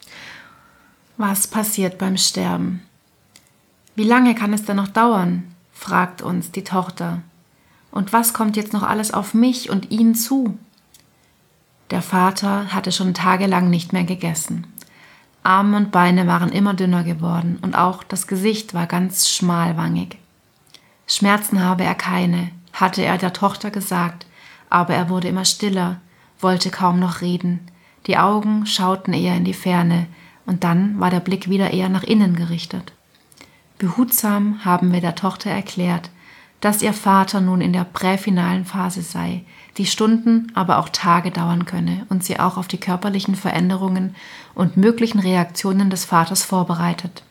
Was passiert beim Sterben? Wie lange kann es denn noch dauern? Fragt uns die Tochter. Und was kommt jetzt noch alles auf mich und ihn zu? Der Vater hatte schon tagelang nicht mehr gegessen. Arme und Beine waren immer dünner geworden und auch das Gesicht war ganz schmalwangig. Schmerzen habe er keine, hatte er der Tochter gesagt, aber er wurde immer stiller, wollte kaum noch reden. Die Augen schauten eher in die Ferne und dann war der Blick wieder eher nach innen gerichtet. Behutsam haben wir der Tochter erklärt, dass ihr Vater nun in der präfinalen Phase sei, die Stunden, aber auch Tage dauern könne und sie auch auf die körperlichen Veränderungen und möglichen Reaktionen des Vaters vorbereitet.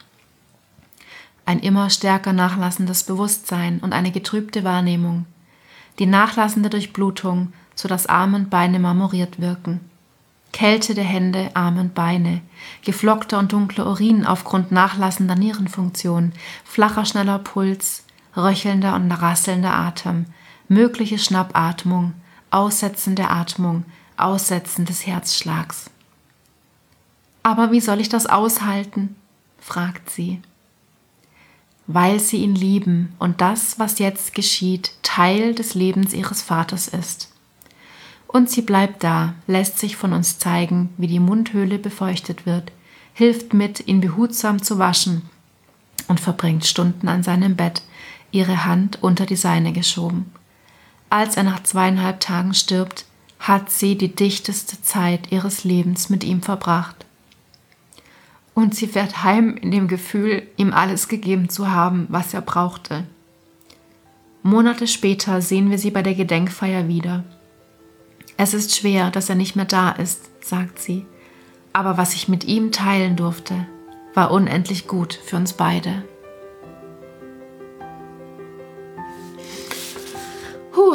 Ein immer stärker nachlassendes Bewusstsein und eine getrübte Wahrnehmung, die nachlassende Durchblutung, sodass Arme und Beine marmoriert wirken. Kälte der Hände, Arme und Beine, geflockter und dunkler Urin aufgrund nachlassender Nierenfunktion, flacher, schneller Puls, röchelnder und rasselnder Atem, mögliche Schnappatmung, Aussetzen der Atmung, Aussetzen des Herzschlags. »Aber wie soll ich das aushalten?« fragt sie. Weil sie ihn lieben und das, was jetzt geschieht, Teil des Lebens ihres Vaters ist. Und sie bleibt da, lässt sich von uns zeigen, wie die Mundhöhle befeuchtet wird, hilft mit, ihn behutsam zu waschen und verbringt Stunden an seinem Bett, ihre Hand unter die seine geschoben. Als er nach zweieinhalb Tagen stirbt, hat sie die dichteste Zeit ihres Lebens mit ihm verbracht. Und sie fährt heim in dem Gefühl, ihm alles gegeben zu haben, was er brauchte. Monate später sehen wir sie bei der Gedenkfeier wieder. Es ist schwer, dass er nicht mehr da ist, sagt sie, aber was ich mit ihm teilen durfte, war unendlich gut für uns beide. Puh.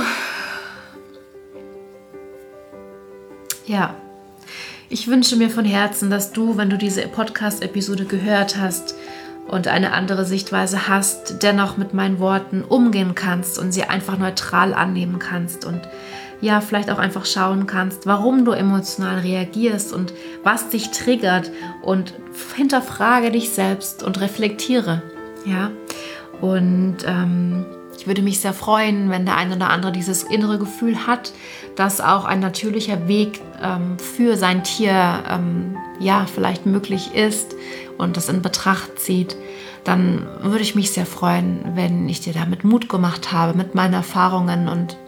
Ja, ich wünsche mir von Herzen, dass du, wenn du diese Podcast-Episode gehört hast und eine andere Sichtweise hast, dennoch mit meinen Worten umgehen kannst und sie einfach neutral annehmen kannst und ja, vielleicht auch einfach schauen kannst, warum du emotional reagierst und was dich triggert und hinterfrage dich selbst und reflektiere. Ja, und ähm, ich ich würde mich sehr freuen, wenn der ein oder andere dieses innere Gefühl hat, dass auch ein natürlicher Weg ähm, für sein Tier ähm, ja vielleicht möglich ist und das in Betracht zieht. Dann würde ich mich sehr freuen, wenn ich dir damit Mut gemacht habe mit meinen Erfahrungen und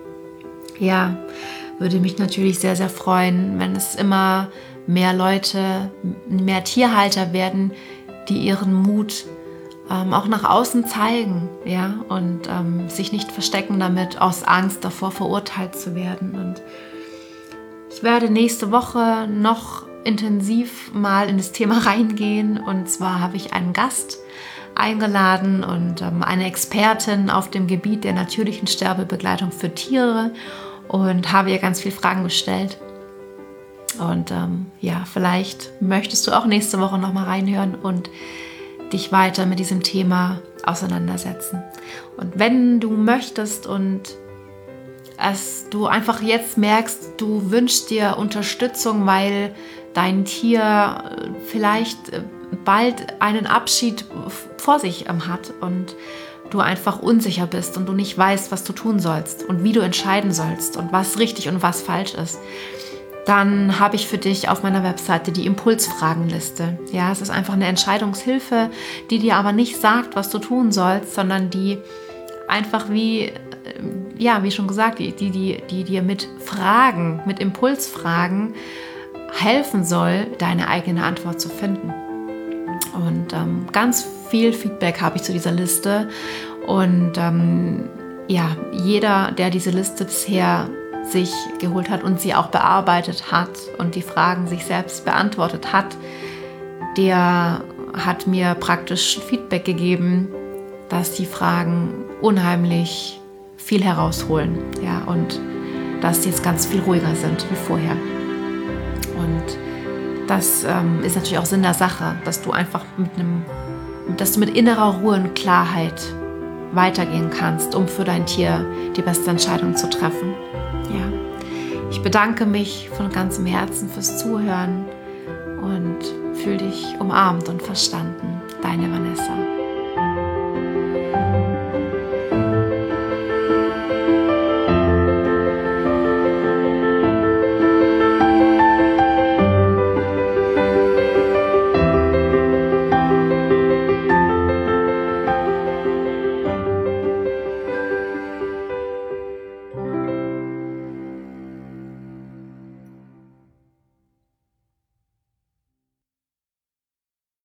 ja, würde mich natürlich sehr, sehr freuen, wenn es immer mehr Leute, mehr Tierhalter werden, die ihren Mut ähm, auch nach außen zeigen, ja, und ähm, sich nicht verstecken damit, aus Angst davor verurteilt zu werden. Und ich werde nächste Woche noch intensiv mal in das Thema reingehen, und zwar habe ich einen Gast eingeladen und ähm, eine Expertin auf dem Gebiet der natürlichen Sterbebegleitung für Tiere und habe ihr ganz viele Fragen gestellt. Und ähm, ja, vielleicht möchtest du auch nächste Woche noch mal reinhören und dich weiter mit diesem Thema auseinandersetzen. Und wenn du möchtest und es du einfach jetzt merkst, du wünschst dir Unterstützung, weil dein Tier vielleicht bald einen Abschied vor sich hat und du einfach unsicher bist und du nicht weißt, was du tun sollst und wie du entscheiden sollst und was richtig und was falsch ist, dann habe ich für dich auf meiner Webseite die Impulsfragenliste. Ja, es ist einfach eine Entscheidungshilfe, die dir aber nicht sagt, was du tun sollst, sondern die einfach wie, ja, wie schon gesagt, die, die, die, die dir mit Fragen, mit Impulsfragen helfen soll, deine eigene Antwort zu finden. Und ähm, ganz viel Feedback habe ich zu dieser Liste. Und ähm, ja, jeder, der diese Liste bisher sich geholt hat und sie auch bearbeitet hat und die Fragen sich selbst beantwortet hat, der hat mir praktisch Feedback gegeben, dass die Fragen unheimlich viel herausholen, ja, und dass sie jetzt ganz viel ruhiger sind wie vorher. Und das ähm, ist natürlich auch Sinn der Sache, dass du einfach mit einem, dass du mit innerer Ruhe und Klarheit weitergehen kannst, um für dein Tier die beste Entscheidung zu treffen. Ja. Ich bedanke mich von ganzem Herzen fürs Zuhören und fühle dich umarmt und verstanden. Deine Vanessa.